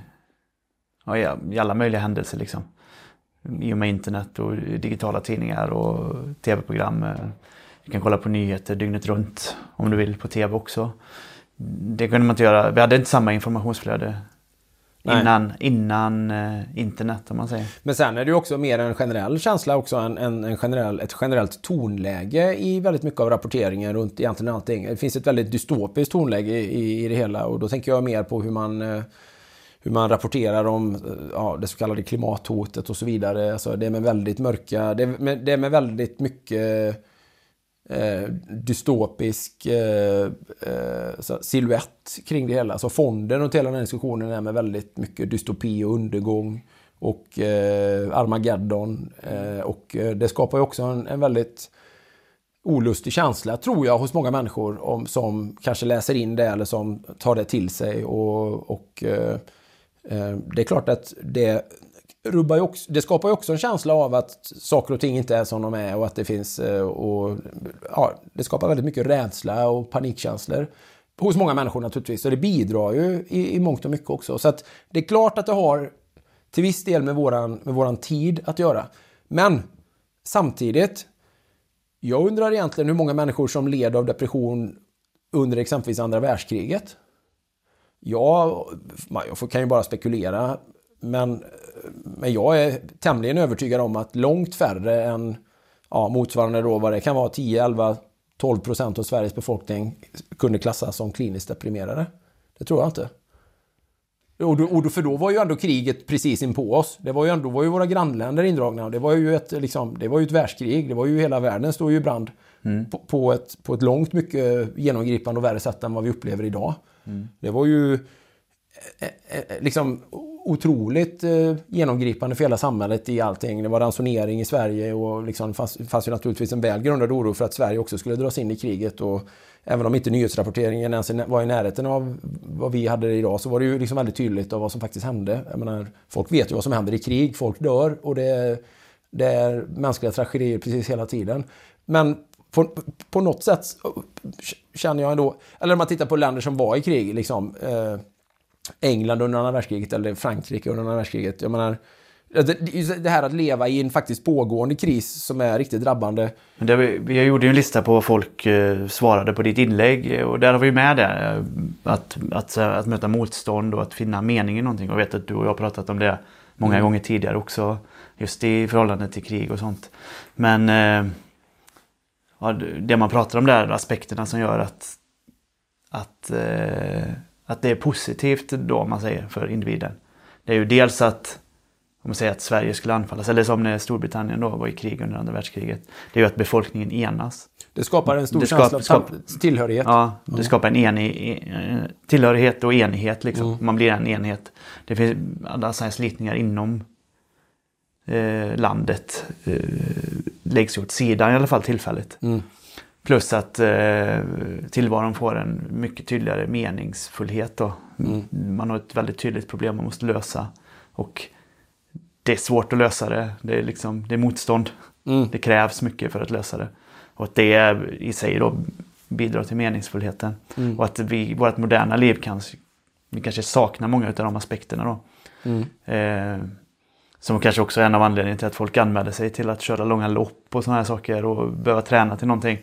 ja, i alla möjliga händelser liksom. I och med internet och digitala tidningar och tv-program. Du kan kolla på nyheter dygnet runt om du vill på tv också. Det kunde man inte göra. Vi hade inte samma informationsflöde innan, innan eh, internet om man säger. Men sen är det ju också mer en generell känsla också. En, en, en generell, ett generellt tonläge i väldigt mycket av rapporteringen runt egentligen allting. Det finns ett väldigt dystopiskt tonläge i, i det hela. Och då tänker jag mer på hur man... Eh, hur man rapporterar om ja, det så kallade klimathotet och så vidare. Alltså det är med väldigt mörka... Det är med, det är med väldigt mycket... Eh, dystopisk eh, eh, silhuett kring det hela. Så fonden och hela den här diskussionen är med väldigt mycket dystopi och undergång och eh, Armageddon eh, och eh, det skapar ju också en, en väldigt olustig känsla tror jag hos många människor om, som kanske läser in det eller som tar det till sig och, och eh, eh, det är klart att det rubbar ju också, det skapar ju också en känsla av att saker och ting inte är som de är och att det finns och ja, det skapar väldigt mycket rädsla och panikkänslor hos många människor naturligtvis, så det bidrar ju i, i mångt och mycket också, så att det är klart att det har till viss del med våran, med våran tid att göra, men samtidigt jag undrar egentligen hur många människor som led av depression under exempelvis andra världskriget. Ja, jag kan ju bara spekulera, men Men jag är tämligen övertygad om att långt färre än ja, motsvarande då vad det kan vara tio, elva, tolv procent av Sveriges befolkning kunde klassas som kliniskt deprimerade. Det tror jag inte. Och då, och då, för då var ju ändå kriget precis in på oss. Det var ju ändå var ju våra grannländer indragna. Det var ju ett, liksom, det var ju ett världskrig. Det var ju hela världen stod ju i brand mm. på, på, ett, på ett långt mycket genomgripande och värre sätt än vad vi upplever idag. Mm. Det var ju liksom otroligt eh, genomgripande för hela samhället i allting. Det var ransonering i Sverige och liksom fanns, fanns ju naturligtvis en välgrundad oro för att Sverige också skulle dras in i kriget. Och även om inte nyhetsrapporteringen ens var i närheten av vad vi hade idag, så var det ju liksom väldigt tydligt av vad som faktiskt hände. Jag menar, folk vet ju vad som händer i krig, folk dör och det är, det är mänskliga tragedier precis hela tiden. Men på, på något sätt känner jag ändå, eller om man tittar på länder som var i krig, liksom eh, England under andra världskriget eller Frankrike under andra världskriget. Jag menar, det här att leva i en faktiskt pågående kris som är riktigt drabbande. Det, vi gjorde ju en lista på vad folk eh, svarade på ditt inlägg och där har vi med det. Att, att, att möta motstånd och att finna mening i någonting. Och jag vet att du och jag har pratat om det många mm. gånger tidigare också. Just i förhållande till krig och sånt. Men eh, ja, det man pratar om där, aspekterna som gör att, att, eh, att det är positivt då, om man säger, för individen. Det är ju dels att om man säger att Sverige skulle anfallas, eller som när Storbritannien då var i krig under andra världskriget, det är ju att befolkningen enas. Det skapar en stor känsla av skap, tillhörighet. Ja, det mm. skapar en enig, tillhörighet och enighet liksom. Mm. Man blir en enhet. Det finns alla sådana slitningar inom eh, landet eh, läggs åt sidan i alla fall tillfälligt. Mm. Plus att eh, tillvaron får en mycket tydligare meningsfullhet då. Mm. Man har ett väldigt tydligt problem man måste lösa och det är svårt att lösa det. Det är, liksom, det är motstånd. Mm. Det krävs mycket för att lösa det. Och att det är, i sig då bidrar till meningsfullheten. Mm. Och att vi, vårt moderna liv kan, vi kanske saknar många av de aspekterna då. Mm. Eh, som kanske också är en av anledningarna till att folk anmäler sig till att köra långa lopp och sådana här saker och behöva träna till någonting.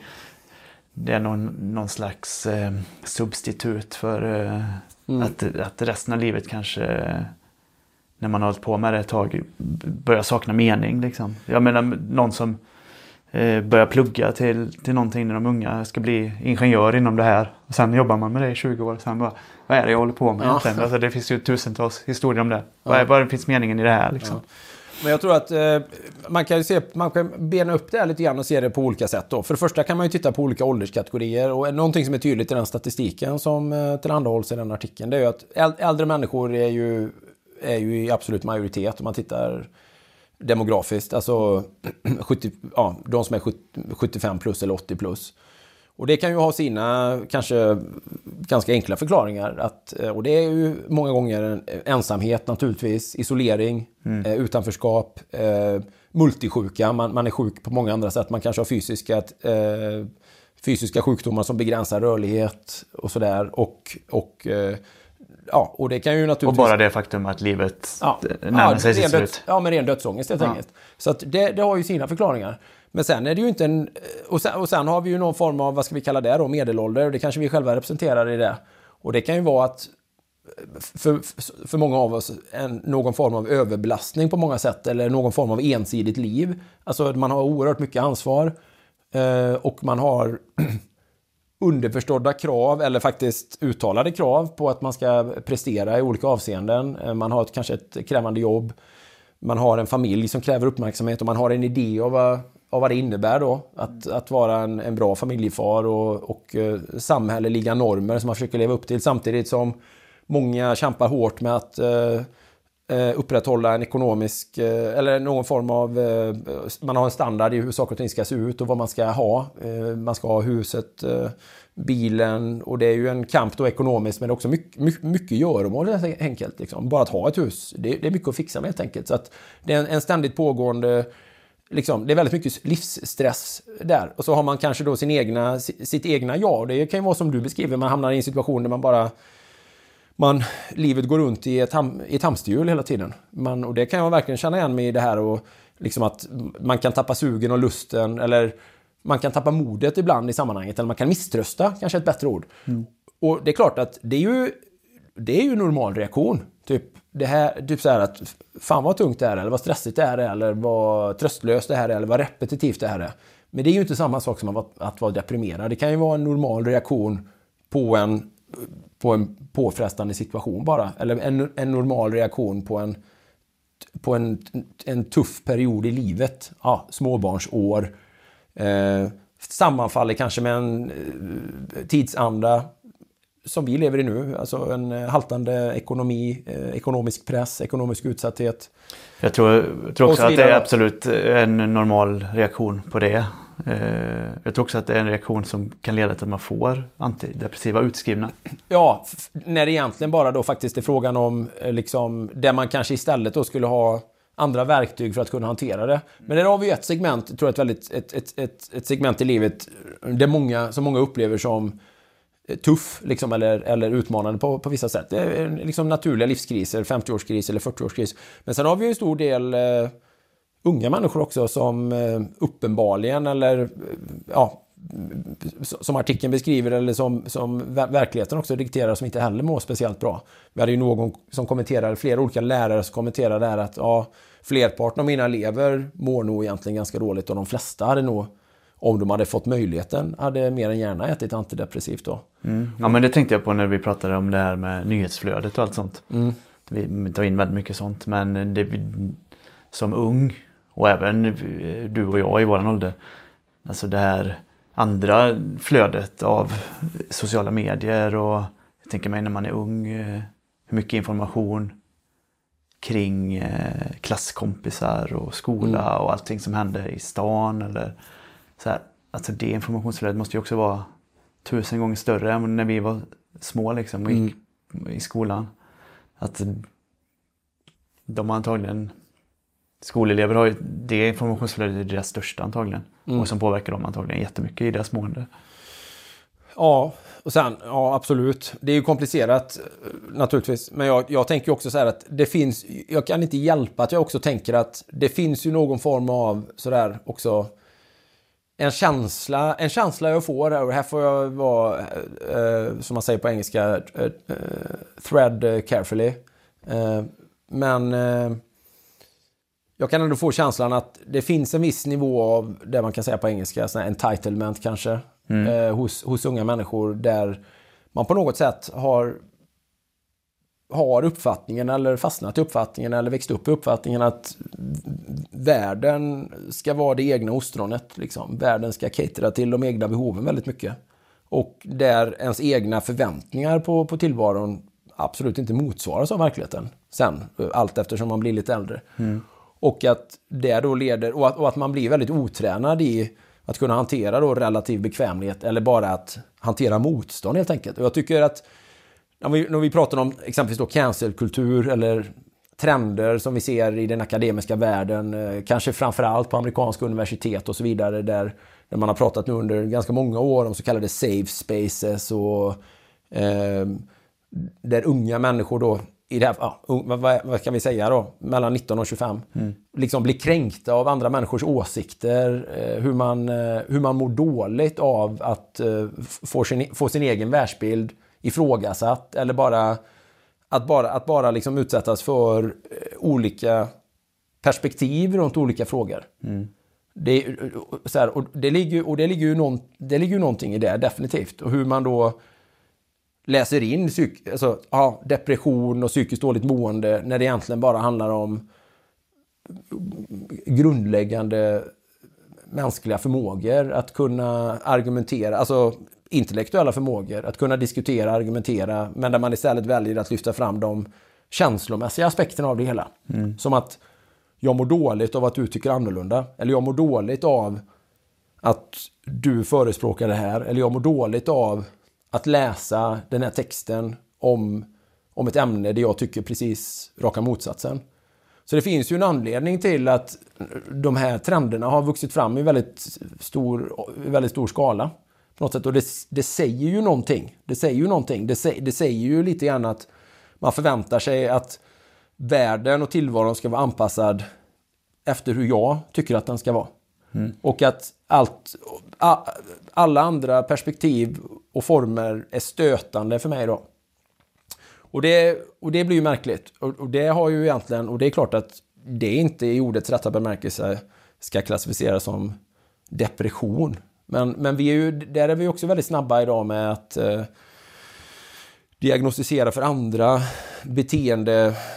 Det är någon, någon slags eh, substitut för eh, mm. att, att resten av livet kanske... när man har hållit på med det ett tag börjar sakna mening liksom. Jag menar någon som eh, börjar plugga till, till någonting när de unga ska bli ingenjör inom det här och sen jobbar man med det i tjugo år sen bara, vad är det jag håller på med ja. egentligen? Alltså, det finns ju tusentals historier om det. Ja. Vad, är, vad finns meningen i det här liksom? Ja. Men jag tror att eh, man kan ju se, man kan bena upp det här lite grann och se det på olika sätt då. För det första kan man ju titta på olika ålderskategorier och någonting som är tydligt i den statistiken som eh, tillhandahålls i den artikeln, det är ju att äldre människor är ju är ju i absolut majoritet om man tittar demografiskt. Alltså sjuttio, ja, de som är sjuttiofem plus eller åttio plus. Och det kan ju ha sina kanske ganska enkla förklaringar. Att, och det är ju många gånger en ensamhet naturligtvis, isolering, mm. eh, utanförskap, eh, multisjuka. Man, man är sjuk på många andra sätt. Man kanske har fysiska, eh, fysiska sjukdomar som begränsar rörlighet och sådär. Och... och eh, Ja, och det kan ju naturligtvis... Och bara det faktum att livet ja, närmar ja, sig sitt slut. Ja, men ren dödsångest helt ja. enkelt. Så att det, det har ju sina förklaringar. Men sen är det ju inte en... Och sen, och sen har vi ju någon form av, vad ska vi kalla det då, medelålder. Och det kanske vi själva representerar i det. Och det kan ju vara att för, för många av oss en, någon form av överbelastning på många sätt. Eller någon form av ensidigt liv. Alltså man har oerhört mycket ansvar. Eh, och man har... underförstådda krav eller faktiskt uttalade krav på att man ska prestera i olika avseenden. Man har ett, kanske ett krävande jobb. Man har en familj som kräver uppmärksamhet och man har en idé av vad, av vad det innebär då. Att, att vara en, en bra familjefar och, och uh, samhälleliga normer som man försöker leva upp till samtidigt som många kämpar hårt med att uh, upprätthålla en ekonomisk eller någon form av man har en standard i hur saker och ting ska se ut och vad man ska ha. Man ska ha huset, bilen och det är ju en kamp då ekonomiskt men det är också mycket, mycket, mycket göromål helt enkelt. Liksom. Bara att ha ett hus, det, det är mycket att fixa med helt enkelt. Så att det är en, en ständigt pågående, liksom, det är väldigt mycket livsstress där. Och så har man kanske då sin egna, sitt egna jag. Det kan ju vara som du beskriver, man hamnar i en situation där man bara Man, livet går runt i ett, ham, i ett hamsterhjul hela tiden. Man, och det kan jag verkligen känna igen mig i det här. Och liksom att man kan tappa sugen och lusten. Eller man kan tappa modet ibland i sammanhanget. Eller man kan misströsta, kanske ett bättre ord. Mm. Och det är klart att det är ju, det är ju en normal reaktion. Typ, det här, typ så här att fan vad tungt det är. Eller vad stressigt det är. Eller vad tröstlöst det här är. Eller vad repetitivt det här är. Men det är ju inte samma sak som att, att vara deprimerad. Det kan ju vara en normal reaktion på en... på en påfrestande situation bara. Eller en, en normal reaktion på en på en, en tuff period i livet. Ja, småbarnsår. Eh, sammanfaller kanske med en eh, tidsanda som vi lever i nu. Alltså en haltande ekonomi, eh, ekonomisk press, ekonomisk utsatthet. Jag tror, jag tror också att det är absolut en normal reaktion på det. Eh, jag tror också att det är en reaktion som kan leda till att man får antidepressiva utskrivna. Ja, f- när det egentligen bara då faktiskt är frågan om eh, liksom, där man kanske istället då skulle ha andra verktyg för att kunna hantera det. Men där har vi ju ett segment, tror jag, ett, väldigt, ett, ett, ett, ett segment i livet där många, som många upplever som tuff liksom, eller, eller utmanande på, på vissa sätt. Det är liksom naturliga livskriser, femtio-årskris eller fyrtio-årskris. Men sen har vi ju en stor del eh, unga människor också som eh, uppenbarligen eller eh, ja, som artikeln beskriver eller som, som verkligheten också dikterar, som inte heller mår speciellt bra. Vi hade ju någon som kommenterade, flera olika lärare som kommenterade där att ja, flerparten av mina elever mår nog egentligen ganska dåligt, och de flesta hade nog, om de hade fått möjligheten, hade mer än gärna ätit antidepressivt då. Mm. Ja, men det tänkte jag på när vi pratade om det här med nyhetsflödet och allt sånt. Mm. Vi tar in väldigt mycket sånt, men det, som ung och även du och jag i våran ålder, alltså det här andra flödet av sociala medier, och jag tänker mig när man är ung, hur mycket information kring klasskompisar och skola mm. och allting som händer i stan eller så här. Alltså det informationsflödet måste ju också vara tusen gånger större än när vi var små liksom och gick mm. i skolan. Att de antagligen, skolelever har ju det informationsflödet är deras största antagligen. Mm. Och som påverkar dem antagligen jättemycket i deras mående. Ja, och sen, ja absolut. Det är ju komplicerat naturligtvis. Men jag, jag tänker också så här att det finns, jag kan inte hjälpa att jag också tänker att det finns ju någon form av sådär också en känsla, en känsla jag får, och här får jag vara, eh, som man säger på engelska, eh, thread carefully. Eh, men eh, jag kan ändå få känslan att det finns en viss nivå av det man kan säga på engelska, sån här entitlement kanske, mm. eh, hos, hos unga människor, där man på något sätt har har uppfattningen eller fastnat i uppfattningen eller växt upp i uppfattningen att världen ska vara det egna ostronet. Liksom. Världen ska catera till de egna behoven väldigt mycket. Och där ens egna förväntningar på, på tillvaron absolut inte motsvaras av verkligheten sen, allt eftersom man blir lite äldre. Mm. Och att det då leder, och att, och att man blir väldigt otränad i att kunna hantera då relativ bekvämlighet eller bara att hantera motstånd helt enkelt. Och jag tycker att när vi, när vi pratar om exempelvis då cancelkultur eller trender som vi ser i den akademiska världen, eh, kanske framförallt på amerikanska universitet och så vidare, där, där man har pratat nu under ganska många år om så kallade safe spaces, och eh, där unga människor då i det här, ah, vad, vad kan vi säga då, mellan nitton och tjugofem mm. liksom blir kränkta av andra människors åsikter, eh, hur, man, eh, hur man mår dåligt av att eh, få, sin, få sin egen världsbild ifrågasatt, eller bara att bara, att bara liksom utsättas för eh, olika perspektiv runt olika frågor. Mm. Det, så här, och det ligger, och det ligger ju någon, det ligger ju någonting i det definitivt, och hur man då läser in psyk, alltså, ja, depression och psykiskt dåligt mående när det egentligen bara handlar om grundläggande mänskliga förmågor att kunna argumentera, alltså intellektuella förmågor, att kunna diskutera, argumentera, men där man istället väljer att lyfta fram de känslomässiga aspekterna av det hela. Mm. Som att jag mår dåligt av att du tycker annorlunda, eller jag mår dåligt av att du förespråkar det här, eller jag mår dåligt av att läsa den här texten om, om ett ämne där jag tycker precis raka motsatsen. Så det finns ju en anledning till att de här trenderna har vuxit fram i väldigt stor, väldigt stor skala. På något sätt. Och det, det säger ju någonting. Det säger ju någonting. Det, säger, det säger ju lite grann att man förväntar sig att världen och tillvaron ska vara anpassad efter hur jag tycker att den ska vara. Mm. Och att allt, alla andra perspektiv och former är stötande för mig då. Och det, och det blir ju märkligt. Och, och det har ju egentligen, och det är klart att det inte i ordets rätta bemärkelse ska klassificeras som depression. Men, men vi är ju, där är vi också väldigt snabba idag med att eh, diagnostisera för andra beteende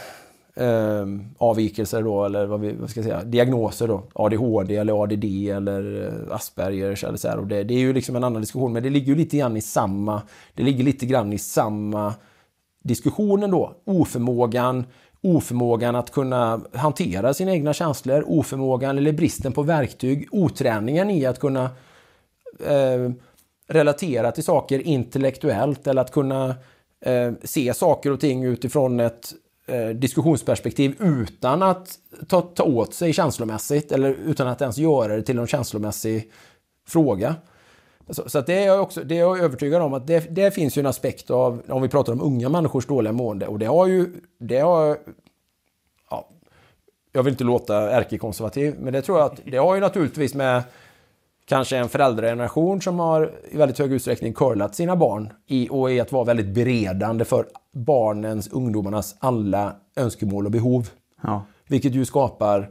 eh, avvikelser då, eller vad, vi, vad ska jag säga, diagnoser då, A D H D eller A D D eller eh, Aspergers eller så här, och det, det är ju liksom en annan diskussion, men det ligger ju lite grann i samma, det ligger lite grann i samma diskussionen då, oförmågan oförmågan att kunna hantera sina egna känslor, oförmågan eller bristen på verktyg, oträningen i att kunna eh, relatera till saker intellektuellt, eller att kunna eh, se saker och ting utifrån ett eh, diskussionsperspektiv utan att ta, ta åt sig känslomässigt, eller utan att ens göra det till en känslomässig fråga. Så, så att det är jag också, det är jag övertygad om att det, det finns ju en aspekt av, om vi pratar om unga människors dåliga mående, och det har ju, det har, ja, jag vill inte låta ärkekonservativ, men det tror jag att det har ju naturligtvis med kanske en föräldrageneration som har i väldigt hög utsträckning curlat sina barn i, och i att vara väldigt beredande för barnens, ungdomarnas alla önskemål och behov. Ja. Vilket ju skapar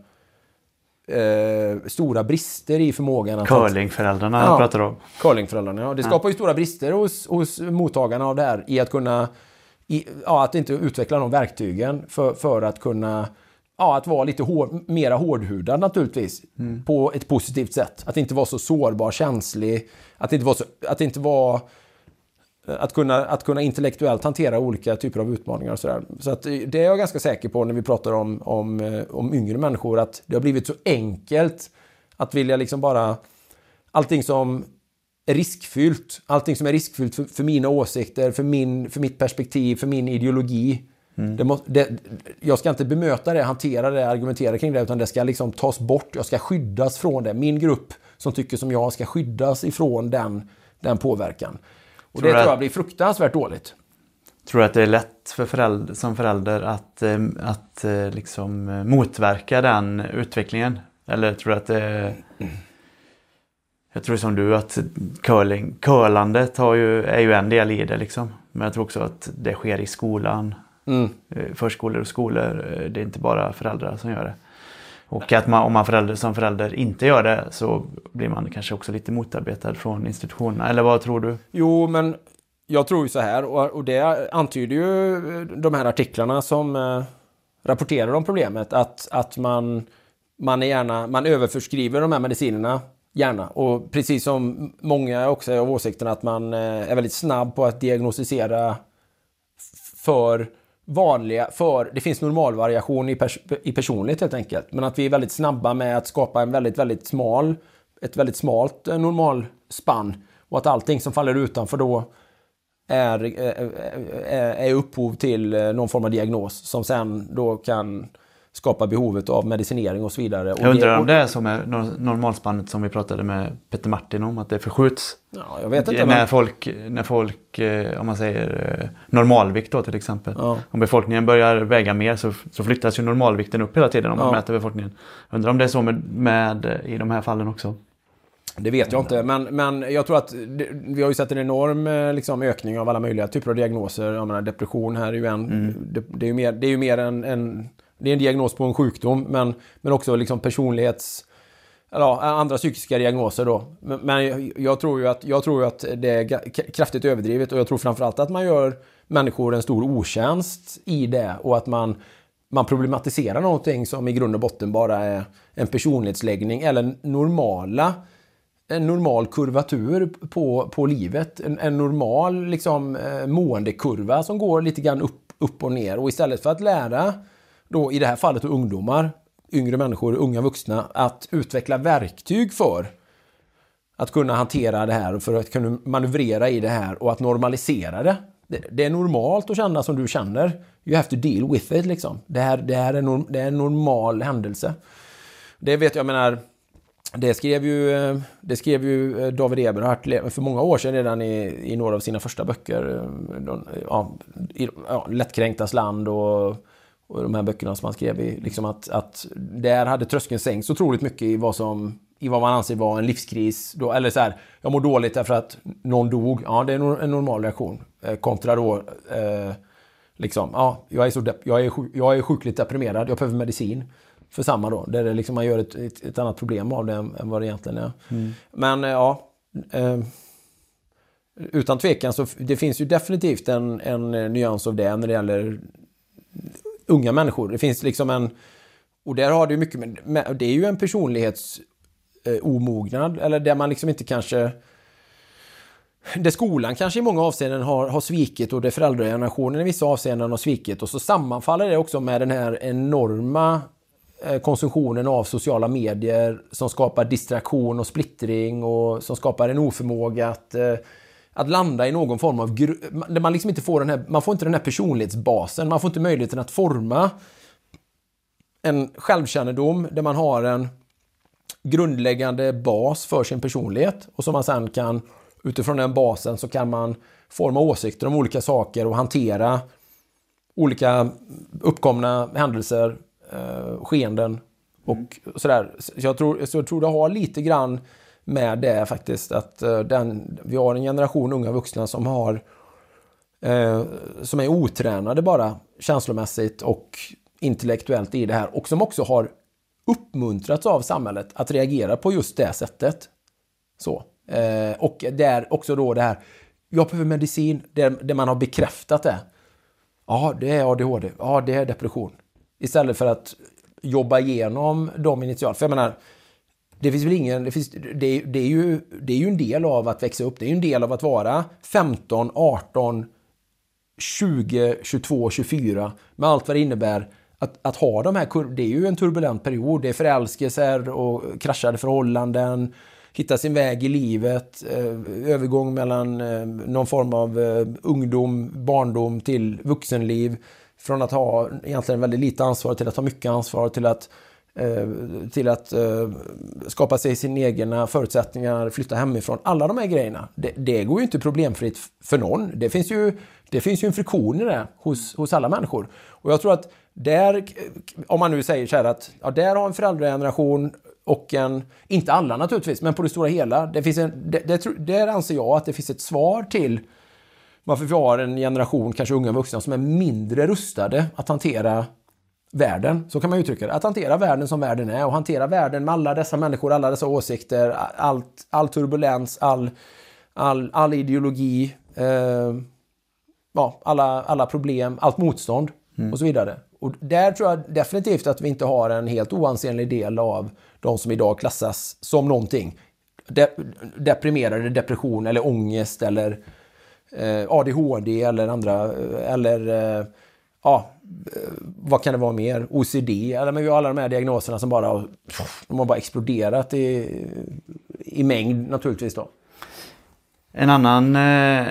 eh, stora brister i förmågan att... Curlingföräldrarna ja, pratar om. Curlingföräldrarna, ja. Det skapar ju stora brister hos, hos mottagarna av det här i att kunna... I, ja, att inte utveckla de verktygen för, för att kunna... Ja, att vara lite hår, mera hårdhudad naturligtvis. Mm. På ett positivt sätt. Att inte vara så sårbar, känslig. Att inte vara så... Att inte vara... Att kunna, att kunna intellektuellt hantera olika typer av utmaningar och sådär. Så att det är jag ganska säker på när vi pratar om, om, om yngre människor, att det har blivit så enkelt att vilja liksom bara... Allting som är riskfyllt, allting som är riskfyllt för, för mina åsikter, för, min, för mitt perspektiv, för min ideologi. Mm. Det måste, det, jag ska inte bemöta det, hantera det, argumentera kring det, utan det ska liksom tas bort. Jag ska skyddas från det. Min grupp som tycker som jag ska skyddas ifrån den, den påverkan. Och tror det tror jag blir fruktansvärt dåligt. Tror du att det är lätt för förälder, som förälder att, att liksom motverka den utvecklingen? Eller tror du att det är... Jag tror som du att curling, curlandet har ju, är ju en del i det liksom. Men jag tror också att det sker i skolan. Mm. Förskolor och skolor. Det är inte bara föräldrar som gör det. Och att man, om man förälder, som förälder inte gör det, så blir man kanske också lite motarbetad från institutionerna. Eller vad tror du? Jo, men jag tror ju så här. Och, och det antyder ju de här artiklarna som eh, rapporterar om problemet. Att, att man, man, är gärna, man överförskriver de här medicinerna. Gärna. Och precis som många också är av åsikten att man eh, är väldigt snabb på att diagnostisera för... vanliga, för det finns normalvariation i, pers- i personlighet helt enkelt, men att vi är väldigt snabba med att skapa en väldigt, väldigt smal, ett väldigt smalt eh, normalspann, och att allting som faller utanför då är, är, är, är upphov till eh, någon form av diagnos som sen då kan skapa behovet av medicinering och så vidare. Och jag undrar det, och, om det är som är normalspannet som vi pratade med Peter Martin om, att det förskjuts. Ja, jag vet inte. När men... folk, när folk, om man säger normalvikt då till exempel. Ja. Om befolkningen börjar väga mer så, så flyttas ju normalvikten upp hela tiden om man ja. mäter befolkningen. Jag undrar om det är så med, med i de här fallen också. Det vet jag inte, men, men jag tror att det, vi har ju sett en enorm liksom, ökning av alla möjliga typer av diagnoser. Jag menar, depression här är ju en, mm. det, det är ju mer, det är ju mer en, en det är en diagnos på en sjukdom, men, men också liksom personlighets... Eller andra psykiska diagnoser då. Men, men jag, jag tror ju att, jag tror ju att det är kraftigt överdrivet, och jag tror framförallt att man gör människor en stor otjänst i det, och att man, man problematiserar någonting som i grund och botten bara är en personlighetsläggning eller normala, en normal kurvatur på, på livet. En, en normal liksom, måendekurva som går lite grann upp, upp och ner. Och istället för att lära då i det här fallet ungdomar, yngre människor, unga vuxna, att utveckla verktyg för att kunna hantera det här och för att kunna manövrera i det här och att normalisera det. Det, det är normalt att känna som du känner. You have to deal with it liksom. Det här, det här är, norm, det är en normal händelse. Det vet jag, menar, det skrev ju, det skrev ju David Eberhardt för många år sedan redan i, i några av sina första böcker. Ja, i, ja, Lättkränktas land och och de här böckerna som han skrev i, liksom att, att där hade tröskeln sänkts otroligt mycket i vad som i vad man anser var en livskris då, eller så här, jag mår dåligt därför att någon dog. Ja, det är en normal reaktion. Eh, kontra då eh, liksom, ja, jag är så dep- jag är sjuk- jag är sjukligt deprimerad, jag behöver medicin för samma då, där det liksom man gör ett, ett, ett annat problem av det än, än vad det egentligen är. Mm. Men eh, ja, eh, utan tvekan så det finns ju definitivt en, en nyans av det när det gäller unga människor. Det finns liksom en, och där har det ju mycket med, det är ju en personlighets eh, omognad, eller där man liksom inte kanske, där skolan kanske i många avseenden har, har svikit och det föräldragenerationen i vissa avseenden har svikit, och så sammanfaller det också med den här enorma eh, konsumtionen av sociala medier som skapar distraktion och splittring och som skapar en oförmåga att eh, att landa i någon form av gru- där man liksom inte får den här, man får inte den här personlighetsbasen, man får inte möjligheten att forma en självkännedom där man har en grundläggande bas för sin personlighet, och som man sen kan, utifrån den basen så kan man forma åsikter om olika saker och hantera olika uppkomna händelser, eh, skeenden och mm. sådär. Så jag tror, så jag tror det har lite grann med det faktiskt, att uh, den, vi har en generation unga vuxna som har uh, som är otränade bara känslomässigt och intellektuellt i det här, och som också har uppmuntrats av samhället att reagera på just det sättet. Så. Uh, och där också då det här, jag behöver medicin, där, där man har bekräftat det. Ja, det är A D H D, ja, det är depression. Istället för att jobba igenom de initialt. För jag menar, det finns väl ingen, det, finns, det, det, är ju, det är ju en del av att växa upp. Det är ju en del av att vara femton, arton, tjugo, tjugotvå, tjugofyra. Med allt vad det innebär att, att ha de här, det är ju en turbulent period. Det är förälskelser och kraschade förhållanden. Hitta sin väg i livet. Eh, övergång mellan eh, någon form av eh, ungdom, barndom till vuxenliv. Från att ha egentligen väldigt lite ansvar till att ha mycket ansvar, till att till att uh, skapa sig sina egna förutsättningar, flytta hemifrån. Alla de här grejerna, det, det går ju inte problemfritt för någon. Det finns ju, det finns ju en friktion i det hos, hos alla människor. Och jag tror att där, om man nu säger så här att ja, där har en föräldrageneration och en, inte alla naturligtvis, men på det stora hela, det finns en, det, det, där anser jag att det finns ett svar till varför vi har en generation, kanske unga vuxna, som är mindre rustade att hantera världen, så kan man uttrycka det. Att hantera världen som världen är, och hantera världen med alla dessa människor, alla dessa åsikter, allt, all turbulens, all, all, all ideologi, eh, ja, alla, alla problem, allt motstånd mm. och så vidare. Och där tror jag definitivt att vi inte har en helt oansenlig del av de som idag klassas som någonting. De, deprimerade, depression eller ångest eller eh, A D H D eller andra, eller eh, ja, vad kan det vara mer? O C D, eller men vi har alla de här diagnoserna som bara, de har bara exploderat i, i mängd naturligtvis då. En annan eh,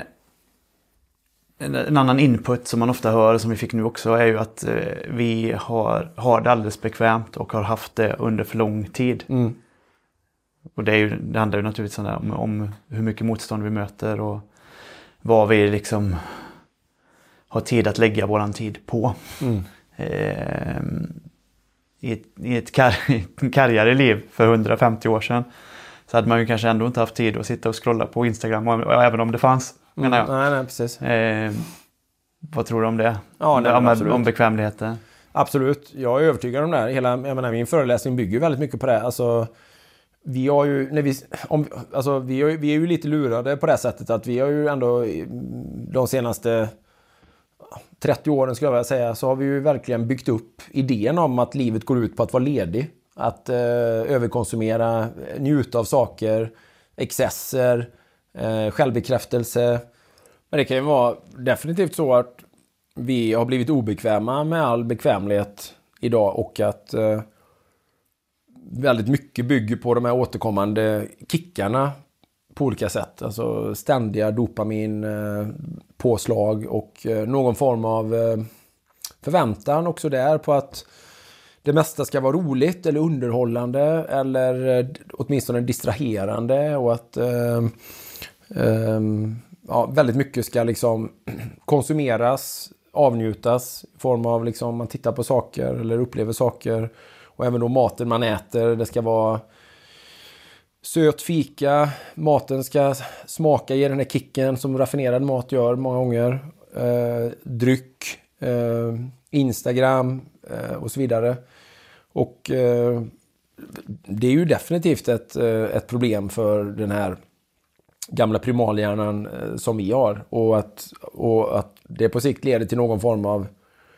en, en annan input som man ofta hör, som vi fick nu också, är ju att eh, vi har, har det alldeles bekvämt och har haft det under för lång tid. Mm. Och det, är ju, det handlar ju naturligtvis om, om hur mycket motstånd vi möter och vad vi liksom har tid att lägga våran tid på. Mm. Eh, I ett, i ett kar, karriärligt liv för hundrafemtio år sedan så hade man ju kanske ändå inte haft tid att sitta och scrolla på Instagram, och, och även om det fanns. Mm. Jag. Nej, nej, precis. Eh, vad tror du om det? Ja, nej, om, om bekvämligheten? Absolut, jag är övertygad om det här. Hela, jag menar, min föreläsning bygger väldigt mycket på det. Alltså, vi har ju, när vi, om, alltså, vi, har, vi är ju lite lurade på det sättet att vi har ju ändå de senaste trettio åren, skulle jag vilja säga, så har vi ju verkligen byggt upp idén om att livet går ut på att vara ledig. Att eh, överkonsumera, njuta av saker, excesser, eh, självbekräftelse. Men det kan ju vara definitivt så att vi har blivit obekväma med all bekvämlighet idag, och att eh, väldigt mycket bygger på de här återkommande kickarna på olika sätt. Alltså ständiga dopamin eh, påslag och eh, någon form av eh, förväntan också där på att det mesta ska vara roligt eller underhållande eller eh, åtminstone distraherande, och att eh, eh, ja, väldigt mycket ska liksom konsumeras, avnjutas i form av liksom man tittar på saker eller upplever saker, och även då maten man äter, det ska vara söt fika, maten ska smaka, ge den här kicken som raffinerad mat gör många gånger, eh, dryck, eh, Instagram eh, och så vidare. Och eh, det är ju definitivt ett, ett problem för den här gamla primalhjärnan eh, som vi har, och att, och att det på sikt leder till någon form av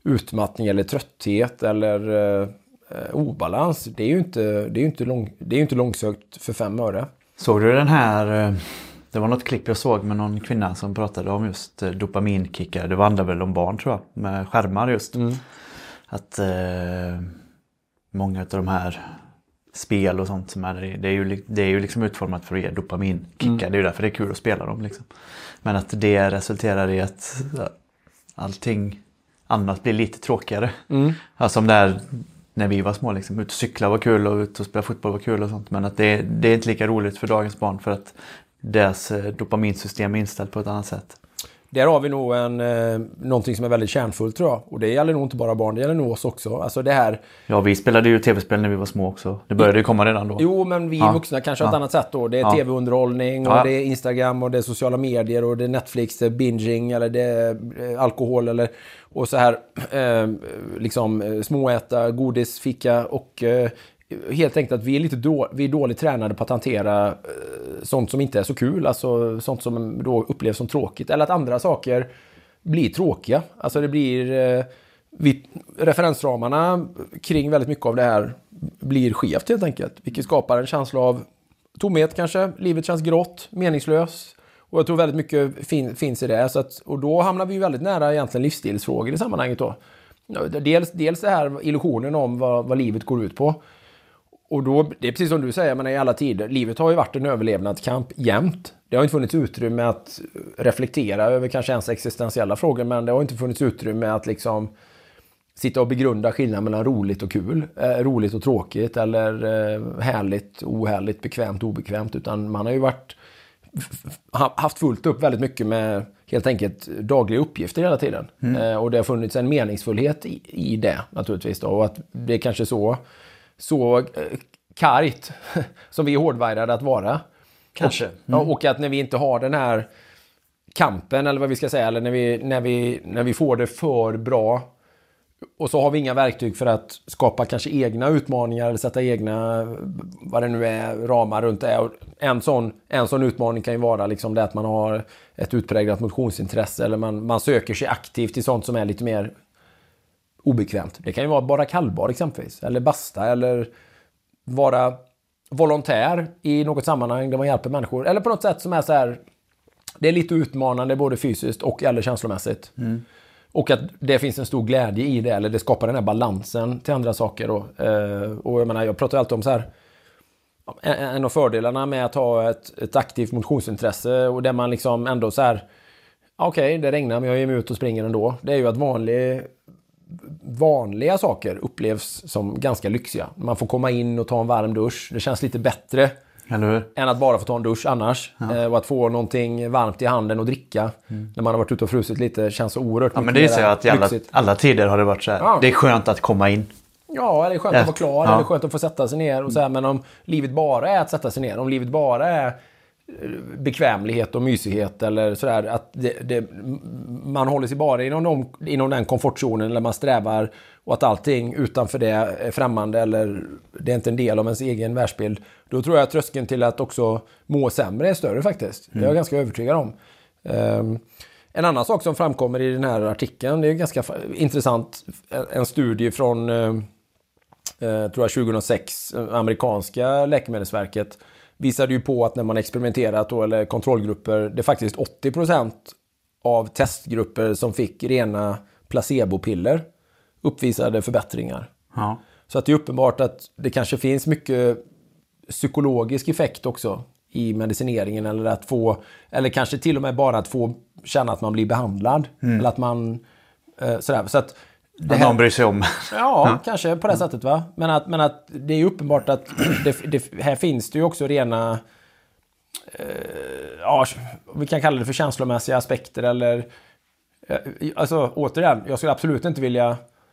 utmattning eller trötthet eller eh, obalans. Det är ju inte, det är ju inte, lång, det är ju inte långsökt för fem öre. Såg du den här, det var något klipp jag såg med någon kvinna som pratade om just dopaminkickar. Det vandrar väl om barn tror jag, med skärmar just. Mm. Att eh, många av de här spel och sånt som är det är ju, det är ju liksom utformat för att ge dopaminkickar. Mm. Det är ju därför det är kul att spela dem liksom. Men att det resulterar i att allting annat blir lite tråkigare. Mm. Alltså om det är när vi var små liksom, ut och cykla var kul och ut och spela fotboll var kul och sånt. Men att det, det är inte lika roligt för dagens barn för att deras dopaminsystem är inställt på ett annat sätt. Där har vi nog en, eh, någonting som är väldigt kärnfullt tror jag. Och det gäller nog inte bara barn, det gäller nog oss också. Alltså det här... Ja, vi spelade ju tv-spel när vi var små också. Det började ju komma redan då. Jo, men vi ja. vuxna kanske har ja. ett annat sätt då. Det är ja. tv-underhållning och ja. det är Instagram och det är sociala medier och det är Netflix, det är binging eller det är alkohol eller... Och så här eh, liksom småäta, godis, fika och... Eh, helt enkelt att vi är lite då, vi är dåligt tränade på att hantera eh, sånt som inte är så kul, alltså sånt som då upplevs som tråkigt eller att andra saker blir tråkiga. Alltså det blir eh, vi, referensramarna kring väldigt mycket av det här blir skevt helt enkelt, vilket skapar en känsla av tomhet kanske, livet känns grått, meningslös och jag tror väldigt mycket fin, finns i det så att, och då hamnar vi ju väldigt nära egentligen livsstilsfrågor i sammanhanget då. Dels, dels det här illusionen om vad, vad livet går ut på. Och då, det är precis som du säger, men i alla tider, livet har ju varit en överlevnadskamp jämt. Det har inte funnits utrymme att reflektera över kanske ens existentiella frågor, men det har inte funnits utrymme att liksom sitta och begrunda skillnaden mellan roligt och kul, eh, roligt och tråkigt, eller eh, härligt, ohärligt, bekvämt, obekvämt, utan man har ju varit haft fullt upp väldigt mycket med helt enkelt dagliga uppgifter hela tiden. Mm. Eh, och det har funnits en meningsfullhet i, i det naturligtvis då, och att det är kanske så så kargt som vi är hårdvärjade att vara. Kanske. Och, mm. och att när vi inte har den här kampen eller vad vi ska säga, eller när vi, när vi, när vi får det för bra och så har vi inga verktyg för att skapa kanske egna utmaningar eller sätta egna, vad det nu är, ramar runt det. Och en sån, en sån utmaning kan ju vara liksom det att man har ett utpräglat motionsintresse eller man, man söker sig aktivt i sånt som är lite mer obekvämt. Det kan ju vara bara kallbar exempelvis. Eller basta. Eller vara volontär i något sammanhang där man hjälper människor. Eller på något sätt som är så här. Det är lite utmanande både fysiskt och eller känslomässigt. Mm. Och att det finns en stor glädje i det. Eller det skapar den här balansen till andra saker. Och, och jag menar, jag pratar alltid om så här. En av fördelarna med att ha ett, ett aktivt motionsintresse. Och där man liksom ändå så här. Okej, okay, det regnar men jag ger mig ut och springer ändå. Det är ju att vanlig... vanliga saker upplevs som ganska lyxiga. Man får komma in och ta en varm dusch. Det känns lite bättre än att bara få ta en dusch annars. Ja. Och att få någonting varmt i handen och dricka mm. när man har varit ute och frusit lite känns så oerhört ja, men det är så att i alla, alla tider har det varit så här. Ja. Det är skönt att komma in. Ja, eller skönt att vara klar. Ja. Eller skönt att få sätta sig ner. Och så här, men om livet bara är att sätta sig ner. Om livet bara är bekvämlighet och mysighet eller sådär att det, det, man håller sig bara inom, de, inom den komfortzonen eller man strävar och att allting utanför det är främmande eller det är inte en del av ens egen världsbild, då tror jag att tröskeln till att också må sämre är större faktiskt. Mm. Det är jag ganska övertygad om. Um, en annan sak som framkommer i den här artikeln, det är ganska intressant, en studie från uh, uh, tror jag tjugohundrasex, amerikanska läkemedelsverket visade ju på att när man experimenterat då, eller kontrollgrupper, det är faktiskt åttio procent av testgrupper som fick rena placebopiller uppvisade förbättringar. Ja. Så att det är uppenbart att det kanske finns mycket psykologisk effekt också i medicineringen eller att få, eller kanske till och med bara att få känna att man blir behandlad mm. eller att man eh, sådär. Så att det här, någon bryr sig om. Ja, ja, kanske på det sättet va. Men att, men att det är uppenbart att det, det, här finns det ju också rena eh, ja, vi kan kalla det för känslomässiga aspekter eller eh, alltså återigen, jag skulle absolut inte vilja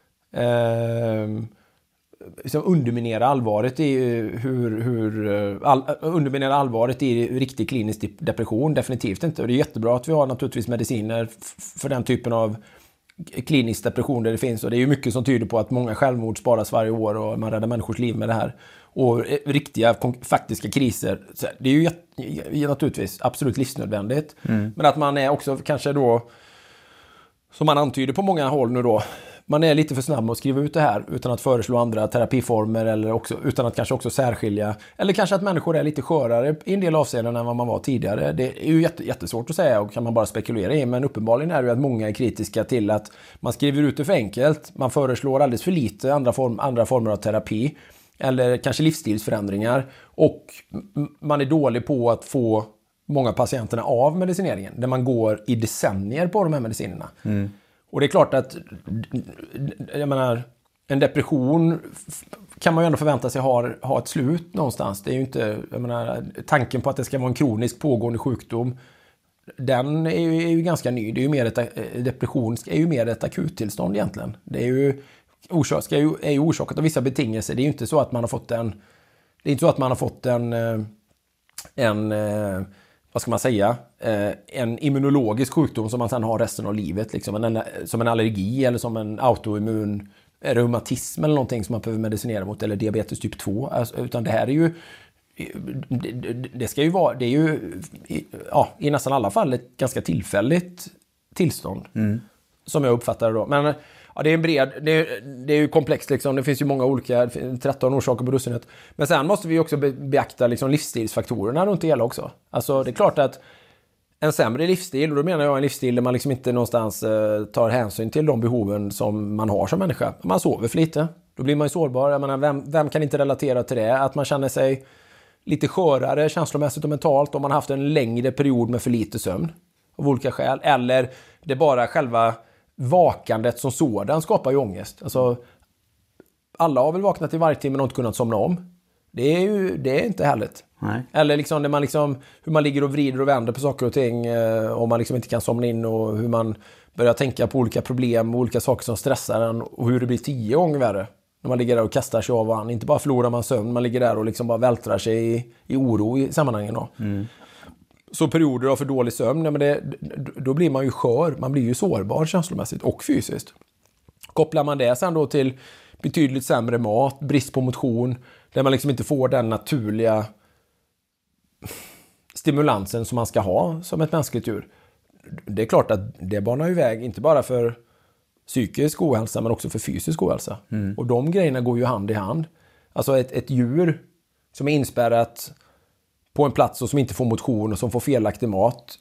eh, liksom underminera allvaret i hur, hur all, underminera allvaret i riktig klinisk depression, definitivt inte. Och det är jättebra att vi har naturligtvis mediciner f- för den typen av klinisk depression där det finns, och det är ju mycket som tyder på att många självmord sparas varje år och man räddar människors liv med det här. Och riktiga faktiska kriser, det är ju jätt, naturligtvis absolut livsnödvändigt. Mm. Men att man är också kanske då, som man antyder på många håll nu då, man är lite för snabb med att skriva ut det här utan att föreslå andra terapiformer eller också, utan att kanske också särskilja. Eller kanske att människor är lite skörare i en del avseenden än vad man var tidigare. Det är ju jätte, jättesvårt att säga och kan man bara spekulera i. Men uppenbarligen är det ju att många är kritiska till att man skriver ut det för enkelt. Man föreslår alldeles för lite andra, form, andra former av terapi. Eller kanske livsstilsförändringar. Och man är dålig på att få många patienterna av medicineringen. Där man går i decennier på de här medicinerna. Mm. Och det är klart att jag menar, en depression kan man ju ändå förvänta sig ha, ha ett slut någonstans. Det är ju inte, jag menar, tanken på att det ska vara en kronisk pågående sjukdom, den är ju, är ju ganska ny. Det är ju mer ett, depression är ju mer ett akuttillstånd egentligen. Det är ju, orsak, är ju, är ju orsakat av vissa betingelser. Det är ju inte så att man har fått en, det är inte så att man har fått en, en vad ska man säga, en immunologisk sjukdom som man sedan har resten av livet, liksom en, som en allergi eller som en autoimmun reumatism eller någonting som man behöver medicinera mot, eller diabetes typ två, alltså, utan det här är ju det, det ska ju vara, det är ju ja, i nästan alla fall ett ganska tillfälligt tillstånd, mm. som jag uppfattar det då. Men ja, det är en bred, det är, det är ju komplext liksom. Det finns ju många olika, tretton orsaker på dussinet. Men sen måste vi också beakta liksom livsstilsfaktorerna runt det hela också. Alltså det är klart att en sämre livsstil, och då menar jag en livsstil där man liksom inte någonstans eh, tar hänsyn till de behoven som man har som människa. Man sover för lite, då blir man ju sårbar. Jag menar, vem, vem kan inte relatera till det? Att man känner sig lite skörare känslomässigt och mentalt om man har haft en längre period med för lite sömn av olika skäl. Eller det bara själva vakandet som sådan skapar ju ångest. Alltså, alla har väl vaknat i varje timme och inte kunnat somna om. Det är ju det är inte härligt. Nej. Eller liksom, när man liksom, hur man ligger och vrider och vänder på saker och ting eh, om man liksom inte kan somna in, och hur man börjar tänka på olika problem och olika saker som stressar en, och hur det blir tio gånger värre när man ligger där och kastar sig av varandra. Inte bara förlorar man sömn, man ligger där och liksom bara vältrar sig i, i oro i sammanhangen då. Mm. Så perioder av för dålig sömn, men det, då blir man ju skör. Man blir ju sårbar känslomässigt och fysiskt. Kopplar man det sen då till betydligt sämre mat, brist på motion, där man liksom inte får den naturliga stimulansen som man ska ha som ett mänskligt djur. Det är klart att det banar ju väg, inte bara för psykisk ohälsa men också för fysisk ohälsa. Mm. Och de grejerna går ju hand i hand. Alltså ett, ett djur som är inspärrat på en plats och som inte får motion och som får felaktig mat,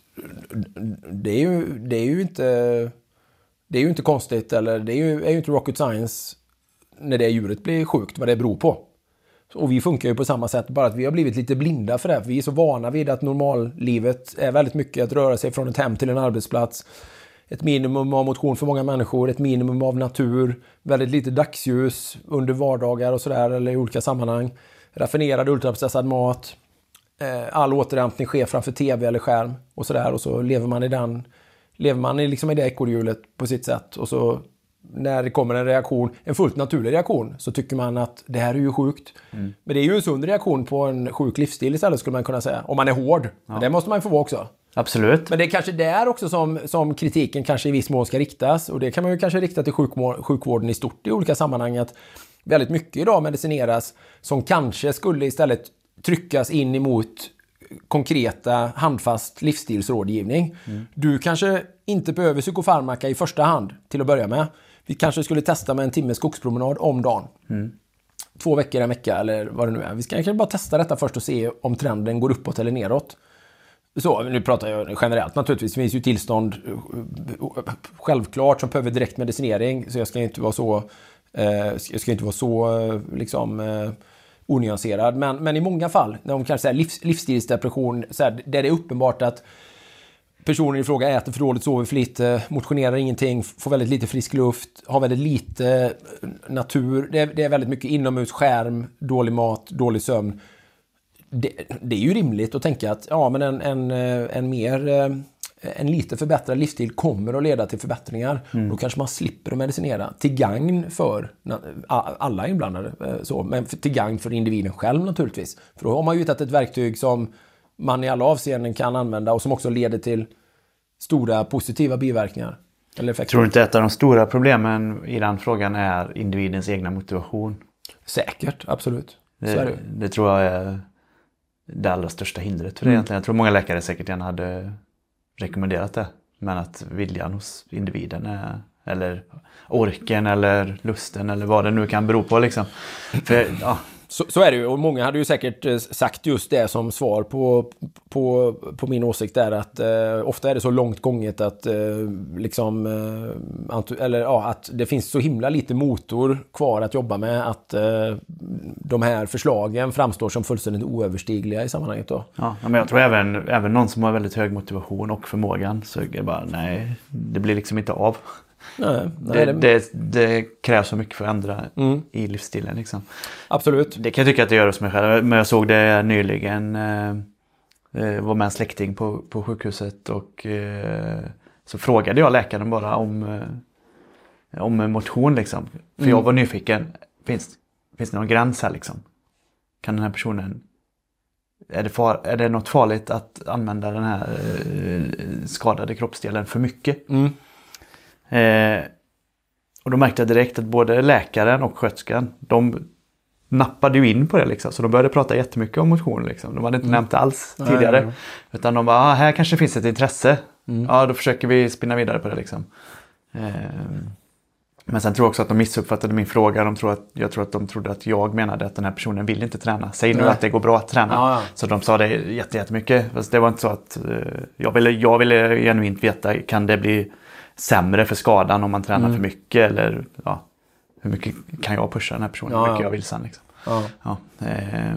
det är ju, det är ju inte det är ju inte konstigt, eller det är ju, är ju inte rocket science när det djuret blir sjukt, vad det beror på. Och vi funkar ju på samma sätt, bara att vi har blivit lite blinda för det. Vi är så vana vid att normallivet är väldigt mycket att röra sig från ett hem till en arbetsplats. Ett minimum av motion för många människor, ett minimum av natur, väldigt lite dagsljus under vardagar och sådär, eller i olika sammanhang. Raffinerad ultraprocessad mat. All återhämtning sker framför tv eller skärm och sådär, och så lever man i den lever man i, liksom i det ekorrhjulet på sitt sätt, och så när det kommer en reaktion, en fullt naturlig reaktion, så tycker man att det här är ju sjukt. Mm. Men det är ju en sund reaktion på en sjuk livsstil istället, skulle man kunna säga, om man är hård. Ja. Det måste man få vara också. Absolut. Men det är kanske där också som, som kritiken kanske i viss mån ska riktas, och det kan man ju kanske rikta till sjukvård, sjukvården i stort i olika sammanhang, att väldigt mycket idag medicineras som kanske skulle istället tryckas in emot konkreta, handfast livsstilsrådgivning. Mm. Du kanske inte behöver psykofarmaka i första hand till att börja med. Vi kanske skulle testa med en timme skogspromenad om dagen. Mm. Två veckor, en vecka eller vad det nu är. Vi ska kanske bara testa detta först och se om trenden går uppåt eller neråt. Så, nu pratar jag generellt naturligtvis. Det finns ju tillstånd självklart som behöver direkt medicinering. Så jag ska inte vara så eh, jag ska inte vara så liksom eh, onyanserad. Men, men i många fall, när de kanske säger livs, livsstilsdepression, så här, där det är uppenbart att personen i fråga äter för dåligt, sover för lite, motionerar ingenting, får väldigt lite frisk luft, har väldigt lite natur. Det är, det är väldigt mycket inomhus, skärm, dålig mat, dålig sömn. Det, det är ju rimligt att tänka att ja, men en, en, en mer en lite förbättrad livsstil kommer att leda till förbättringar. Mm. Då kanske man slipper att medicinera till gagn för alla inblandade, så, men till gagn för individen själv naturligtvis. För då har man ju hittat ett verktyg som man i alla avseenden kan använda och som också leder till stora positiva biverkningar. Eller effekter. Tror du inte att ett av de stora problemen i den frågan är individens egna motivation? Säkert, absolut. Det, Så är det. det tror jag är det allra största hindret för det mm. egentligen. Jag tror många läkare säkert gärna hade rekommenderat det. Men att viljan hos individen är, Eller orken eller lusten eller vad det nu kan bero på liksom. För, ja. Så, så är det ju, och många hade ju säkert sagt just det som svar på, på, på min åsikt där, att eh, ofta är det så långt gånget att eh, liksom eh, eller ja, att det finns så himla lite motor kvar att jobba med, att eh, de här förslagen framstår som fullständigt oöverstigliga i sammanhanget då. Ja, men jag tror även, även någon som har väldigt hög motivation och förmågan så är det bara, nej, det blir liksom inte av. Nej, nej, det, det, det krävs så mycket för att ändra mm. i livsstilen liksom. Absolut. Det kan jag tycka att det gör hos mig själv. Men jag såg det nyligen. Eh, var med en släkting på, på sjukhuset. Och eh, så frågade jag läkaren bara om, eh, om motion liksom. För mm. jag var nyfiken. Finns, finns det någon gräns här liksom? Kan den här personen... Är det, far, är det något farligt att använda den här eh, skadade kroppsdelen för mycket? Mm. Eh, och då märkte jag direkt att både läkaren och sköterskan, de nappade ju in på det liksom. Så de började prata jättemycket om motion liksom. De hade inte mm. nämnt det alls tidigare. Nej, nej, nej. Utan de bara, ah, här kanske finns ett intresse. Mm. Ja, då försöker vi spinna vidare på det liksom. Eh, men sen tror jag också att de missuppfattade min fråga. De tror att, jag tror att de trodde att jag menade att den här personen vill inte träna. Säg nu nej. Att det går bra att träna. Ja, ja. Så de sa det jätte, jättemycket. Fast det var inte så att eh, jag, ville, jag ville genuint veta, kan det bli sämre för skadan om man tränar mm. för mycket, eller ja, hur mycket kan jag pusha den här personen, ja, hur mycket ja. Jag vill sen liksom. Ja. Ja, eh,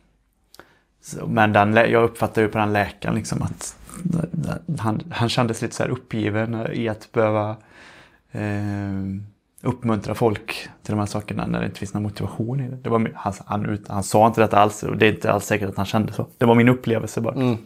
så, men den, jag uppfattar ju på den läkaren liksom att han, han kändes lite så här uppgiven i att behöva eh, uppmuntra folk till de här sakerna när det inte finns någon motivation i det. Det var, han, han, han sa inte detta alls, och det är inte alls säkert att han kände så. Det var min upplevelse bara. Mm.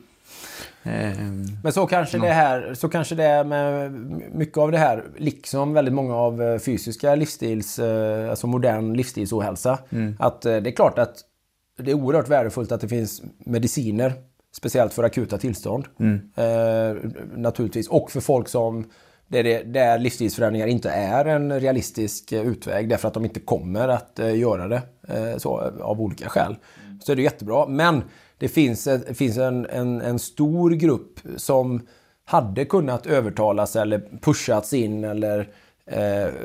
Men så kanske det här, så kanske det är med mycket av det här, liksom väldigt många av fysiska livsstils, alltså modern livsstilsohälsa, mm. att det är klart att det är oerhört värdefullt att det finns mediciner, speciellt för akuta tillstånd, mm. eh, naturligtvis, och för folk som där, det, där livsstilsförändringar inte är en realistisk utväg därför att de inte kommer att eh, göra det eh, så, av olika skäl, mm. så är det jättebra. Men det finns, ett, finns en, en, en stor grupp som hade kunnat övertalas eller pushats in eller eh, eh,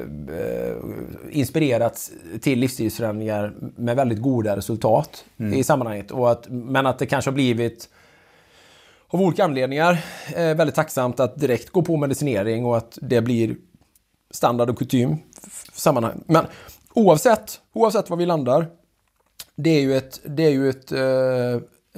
inspirerats till livsstilsförändringar med väldigt goda resultat mm. i sammanhanget. Och att, men att det kanske har blivit av olika anledningar eh, väldigt tacksamt att direkt gå på medicinering och att det blir standard och kutym sammanhang. Men oavsett, oavsett vad vi landar, det är ju ett, det är ju ett eh,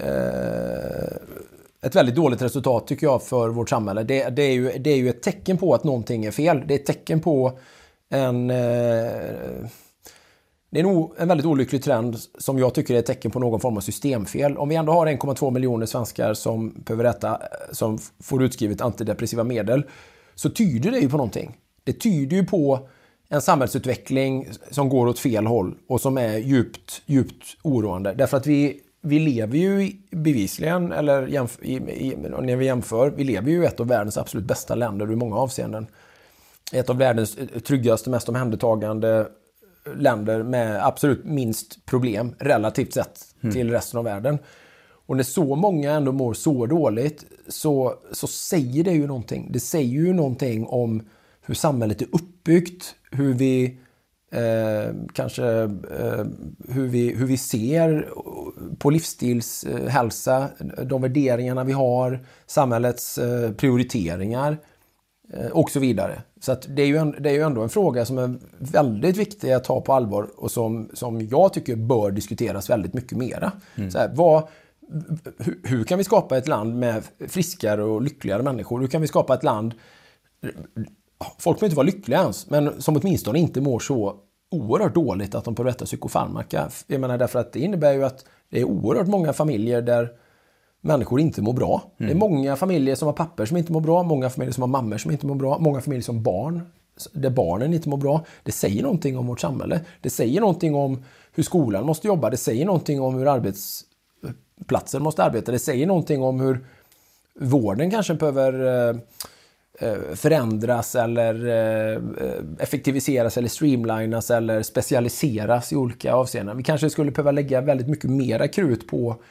ett väldigt dåligt resultat tycker jag för vårt samhälle. Det, det, är ju, det är ju ett tecken på att någonting är fel. Det är ett tecken på en eh, det är en, o, en väldigt olycklig trend som jag tycker är ett tecken på någon form av systemfel. Om vi ändå har en komma två miljoner svenskar som behöver äta, som får utskrivet antidepressiva medel, så tyder det ju på någonting. Det tyder ju på en samhällsutveckling som går åt fel håll och som är djupt, djupt oroande. Därför att vi Vi lever ju bevisligen, eller jämf- i, i, när vi jämför, vi lever ju i ett av världens absolut bästa länder i många avseenden. Ett av världens tryggaste, mest omhändertagande länder med absolut minst problem relativt sett mm. till resten av världen. Och när så många ändå mår så dåligt så, så säger det ju någonting. Det säger ju någonting om hur samhället är uppbyggt, hur vi Eh, kanske eh, hur, vi, hur vi ser på livsstilshälsa, de värderingarna vi har, samhällets eh, prioriteringar eh, och så vidare. Så att det, är ju en, det är ju ändå en fråga som är väldigt viktig att ta på allvar och som, som jag tycker bör diskuteras väldigt mycket mera. Mm. Så här, vad, hur, hur kan vi skapa ett land med friskare och lyckligare människor? Hur kan vi skapa ett land, folk får inte vara lyckliga ens, men som åtminstone inte mår så oerhört dåligt att de får rätta psykofarmaka. Jag menar, därför att det innebär ju att det är oerhört många familjer där människor inte mår bra. Mm. Det är många familjer som har papper som inte mår bra, många familjer som har mammor som inte mår bra, många familjer som barn där barnen inte mår bra. Det säger någonting om vårt samhälle. Det säger någonting om hur skolan måste jobba. Det säger någonting om hur arbetsplatser måste arbeta. Det säger någonting om hur vården kanske behöver eh, förändras eller effektiviseras eller streamlinas eller specialiseras i olika avseenden. Vi kanske skulle behöva lägga väldigt mycket mera krut på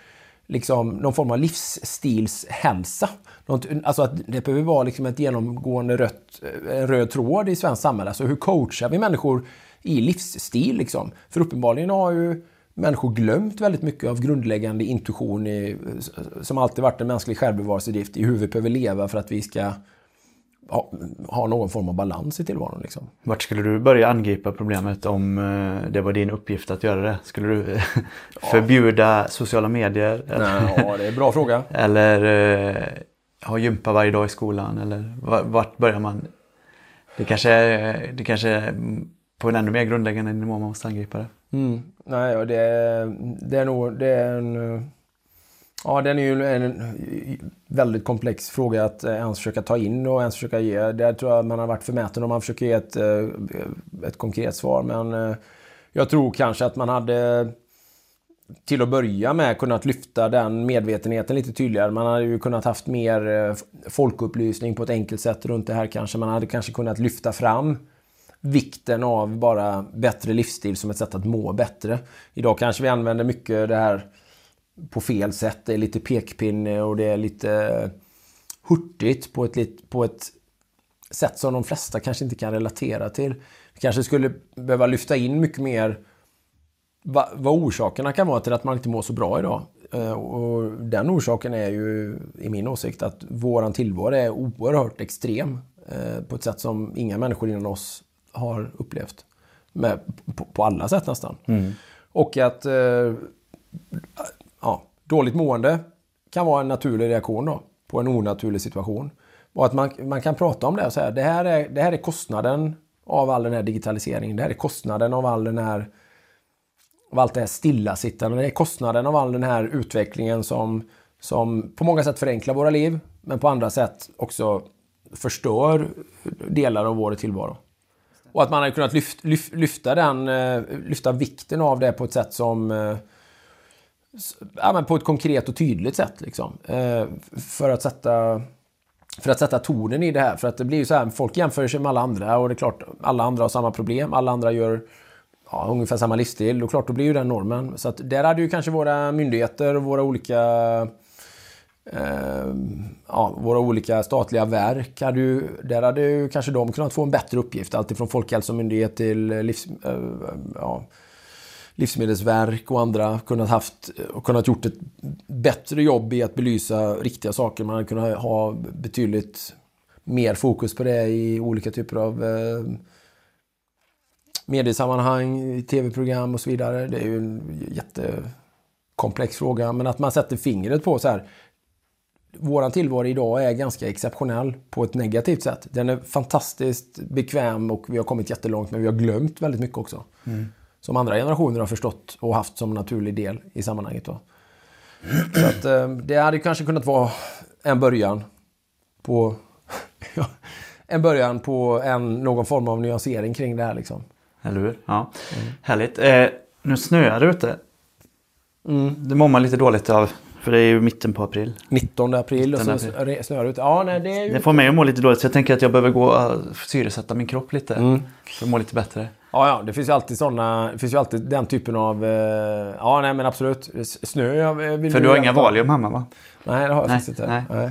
liksom någon form av livsstilshälsa. Alltså att det behöver vara liksom ett genomgående rött, röd tråd i svensk samhälle. Alltså hur coachar vi människor i livsstil liksom? För uppenbarligen har ju människor glömt väldigt mycket av grundläggande intuition i, som alltid varit en mänsklig självbevarelsedrift i hur vi behöver leva för att vi ska ha, ha någon form av balans i tillvaron. Liksom. Vart skulle du börja angripa problemet om det var din uppgift att göra det? Skulle du förbjuda sociala medier? Nej, ja, det är en bra fråga. Eller eh, ha gympa varje dag i skolan? Eller vart börjar man? Det kanske är, det kanske är på en ännu mer grundläggande nivå man måste angripa det. Mm. Nej, och det, det är nog det är en, ja, den är ju en väldigt komplex fråga att ens försöka ta in och ens försöka ge. Där tror jag man har varit förmäten om man försöker ge ett, ett konkret svar. Men jag tror kanske att man hade till att börja med kunnat lyfta den medvetenheten lite tydligare. Man hade ju kunnat haft mer folkupplysning på ett enkelt sätt runt det här kanske. Man hade kanske kunnat lyfta fram vikten av bara bättre livsstil som ett sätt att må bättre. Idag kanske vi använder mycket det här på fel sätt. Det är lite pekpinne och det är lite hurtigt på ett, på ett sätt som de flesta kanske inte kan relatera till. Vi kanske skulle behöva lyfta in mycket mer vad, vad orsakerna kan vara till att man inte mår så bra idag. Och den orsaken är ju i min åsikt att våran tillvaro är oerhört extrem på ett sätt som inga människor innan oss har upplevt med, på, på alla sätt nästan. Mm. Och att eh, ja, dåligt mående kan vara en naturlig reaktion då, på en onaturlig situation. Och att man, man kan prata om det och säga det här är, det här är kostnaden av all den här digitaliseringen. Det här är kostnaden av all den här av allt det här stillasittande. Det är kostnaden av all den här utvecklingen som, som på många sätt förenklar våra liv men på andra sätt också förstör delar av vår tillvaro. Och att man har kunnat lyft, lyft, lyfta, den, lyfta vikten av det på ett sätt som ja, men på ett konkret och tydligt sätt liksom. För att sätta för att sätta tonen i det här. För att det blir ju så här, folk jämför sig med alla andra och det är klart, alla andra har samma problem. Alla andra gör ja, ungefär samma livsstil och klart då blir ju den normen. Så att där hade ju kanske våra myndigheter och våra olika Uh, ja, våra olika statliga verk hade ju, där hade ju kanske de kunnat få en bättre uppgift, alltifrån Folkhälsomyndighet till livs, uh, ja, livsmedelsverk och andra kunnat haft och kunnat gjort ett bättre jobb i att belysa riktiga saker. Man hade kunnat ha betydligt mer fokus på det i olika typer av uh, mediesammanhang, tv-program och så vidare. Det är ju en jättekomplex fråga, men att man sätter fingret på så här. Våran tillvaro idag är ganska exceptionell på ett negativt sätt. Den är fantastiskt bekväm och vi har kommit jättelångt, men vi har glömt väldigt mycket också. Mm. Som andra generationer har förstått och haft som naturlig del i sammanhanget då. Så att eh, det hade kanske kunnat vara en början på en början på en, någon form av nyansering kring det här liksom. Eller hur? Ja. Mm. Härligt. Eh, nu snöar det ute. Mm. Det mår man lite dåligt av. För det är ju mitten på april. nittonde april och så snöar ut. Ja, nej, det är ju... Det får mig att må lite dåligt så jag tänker att jag behöver gå och syresätta min kropp lite. Mm. För att må lite bättre. Ja, ja, det finns ju alltid sådana... Det finns ju alltid den typen av... Ja, nej men absolut. Snö... Jag vill för du har inga Valium hemma va? Nej, det har jag nej, faktiskt inte. Nej. Nej.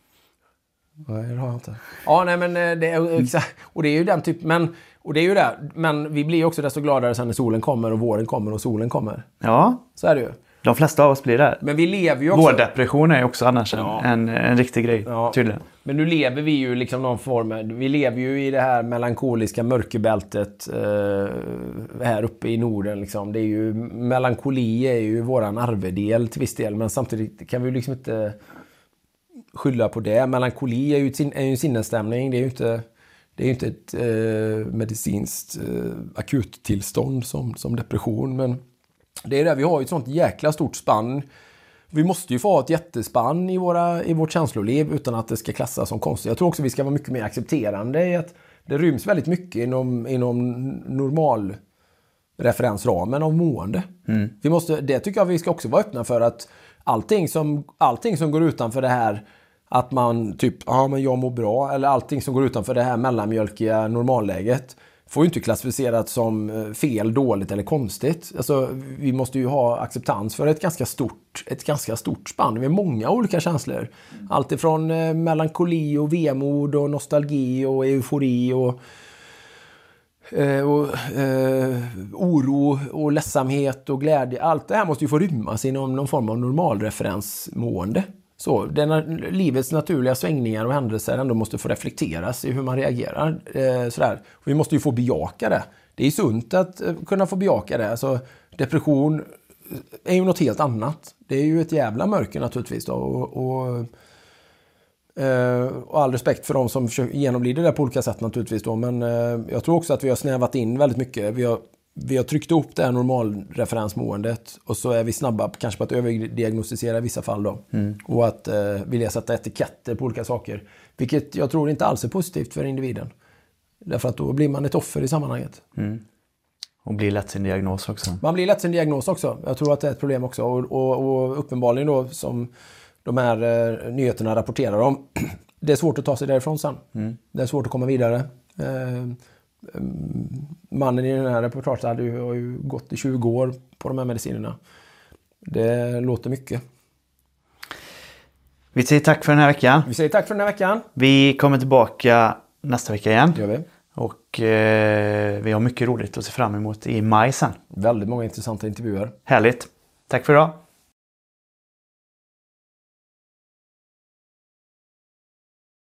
Nej, det har jag inte. Ja, nej men det är... Och det är ju den typen... Men... Och det är ju det. Men vi blir ju också desto gladare sen när solen kommer och våren kommer och solen kommer. Ja. Så är det ju. De flesta av oss blir där. Men vi lever ju också... Vårdepression är ju också annars ja. en, en riktig grej, ja. Tydligen. Men nu lever vi ju liksom någon form... Vi lever ju i det här melankoliska mörkerbältet eh, här uppe i Norden. Liksom. Det är ju, melankoli är ju våran arvedel till viss del. Men samtidigt kan vi ju liksom inte skylla på det. Melankoli är ju, ett, är ju en sinnesstämning. Det är ju inte... Det är ju inte ett eh, medicinskt eh, akuttillstånd som, som depression, men det är det, vi har ju ett sånt jäkla stort spann. Vi måste ju få ha ett jättespann i, våra, i vårt känsloliv utan att det ska klassas som konstigt. Jag tror också vi ska vara mycket mer accepterande i att det ryms väldigt mycket inom, inom normal referensramen av mående. Mm. Vi måste, det tycker jag vi ska också vara öppna för att allting som, allting som går utanför det här att man typ, ja men jag mår bra, eller allting som går utanför det här mellanmjölkiga normalläget får ju inte klassificeras som fel, dåligt eller konstigt. Alltså, vi måste ju ha acceptans för ett ganska stort, ett ganska stort spann med många olika känslor. Allt ifrån eh, melankoli och vemod och nostalgi och eufori och, eh, och eh, oro och ledsamhet och glädje. Allt det här måste ju få rymmas inom någon form av normalreferensmående. Så, den, livets naturliga svängningar och händelser ändå måste få reflekteras i hur man reagerar. Eh, sådär. Vi måste ju få bejaka det. Det är sunt att eh, kunna få bejaka det. Alltså, depression är ju något helt annat. Det är ju ett jävla mörker naturligtvis. Då, och, och, eh, och all respekt för de som försöker genomlider det på olika sätt naturligtvis. Då. Men eh, jag tror också att vi har snävat in väldigt mycket. Vi har Vi har tryckt upp det här normalreferensmåendet och så är vi snabba kanske på att överdiagnostisera i vissa fall då. Mm. Och att eh, vilja sätta etiketter på olika saker. Vilket jag tror inte alls är positivt för individen. Därför att då blir man ett offer i sammanhanget. Mm. Och blir lätt sin diagnos också. Man blir lätt sin diagnos också. Jag tror att det är ett problem också. Och, och, och uppenbarligen då som de här eh, nyheterna rapporterar om. Det är svårt att ta sig därifrån sen. Mm. Det är svårt att komma vidare. Eh, Mannen i den här reportaget hade ju, har ju gått i tjugo år på de här medicinerna. Det låter mycket. Vi säger tack för den här veckan. Vi säger tack för den här veckan. Vi kommer tillbaka nästa vecka igen. Gör vi. Och eh, vi har mycket roligt att se fram emot i maj sen. Väldigt många intressanta intervjuer. Härligt. Tack för idag.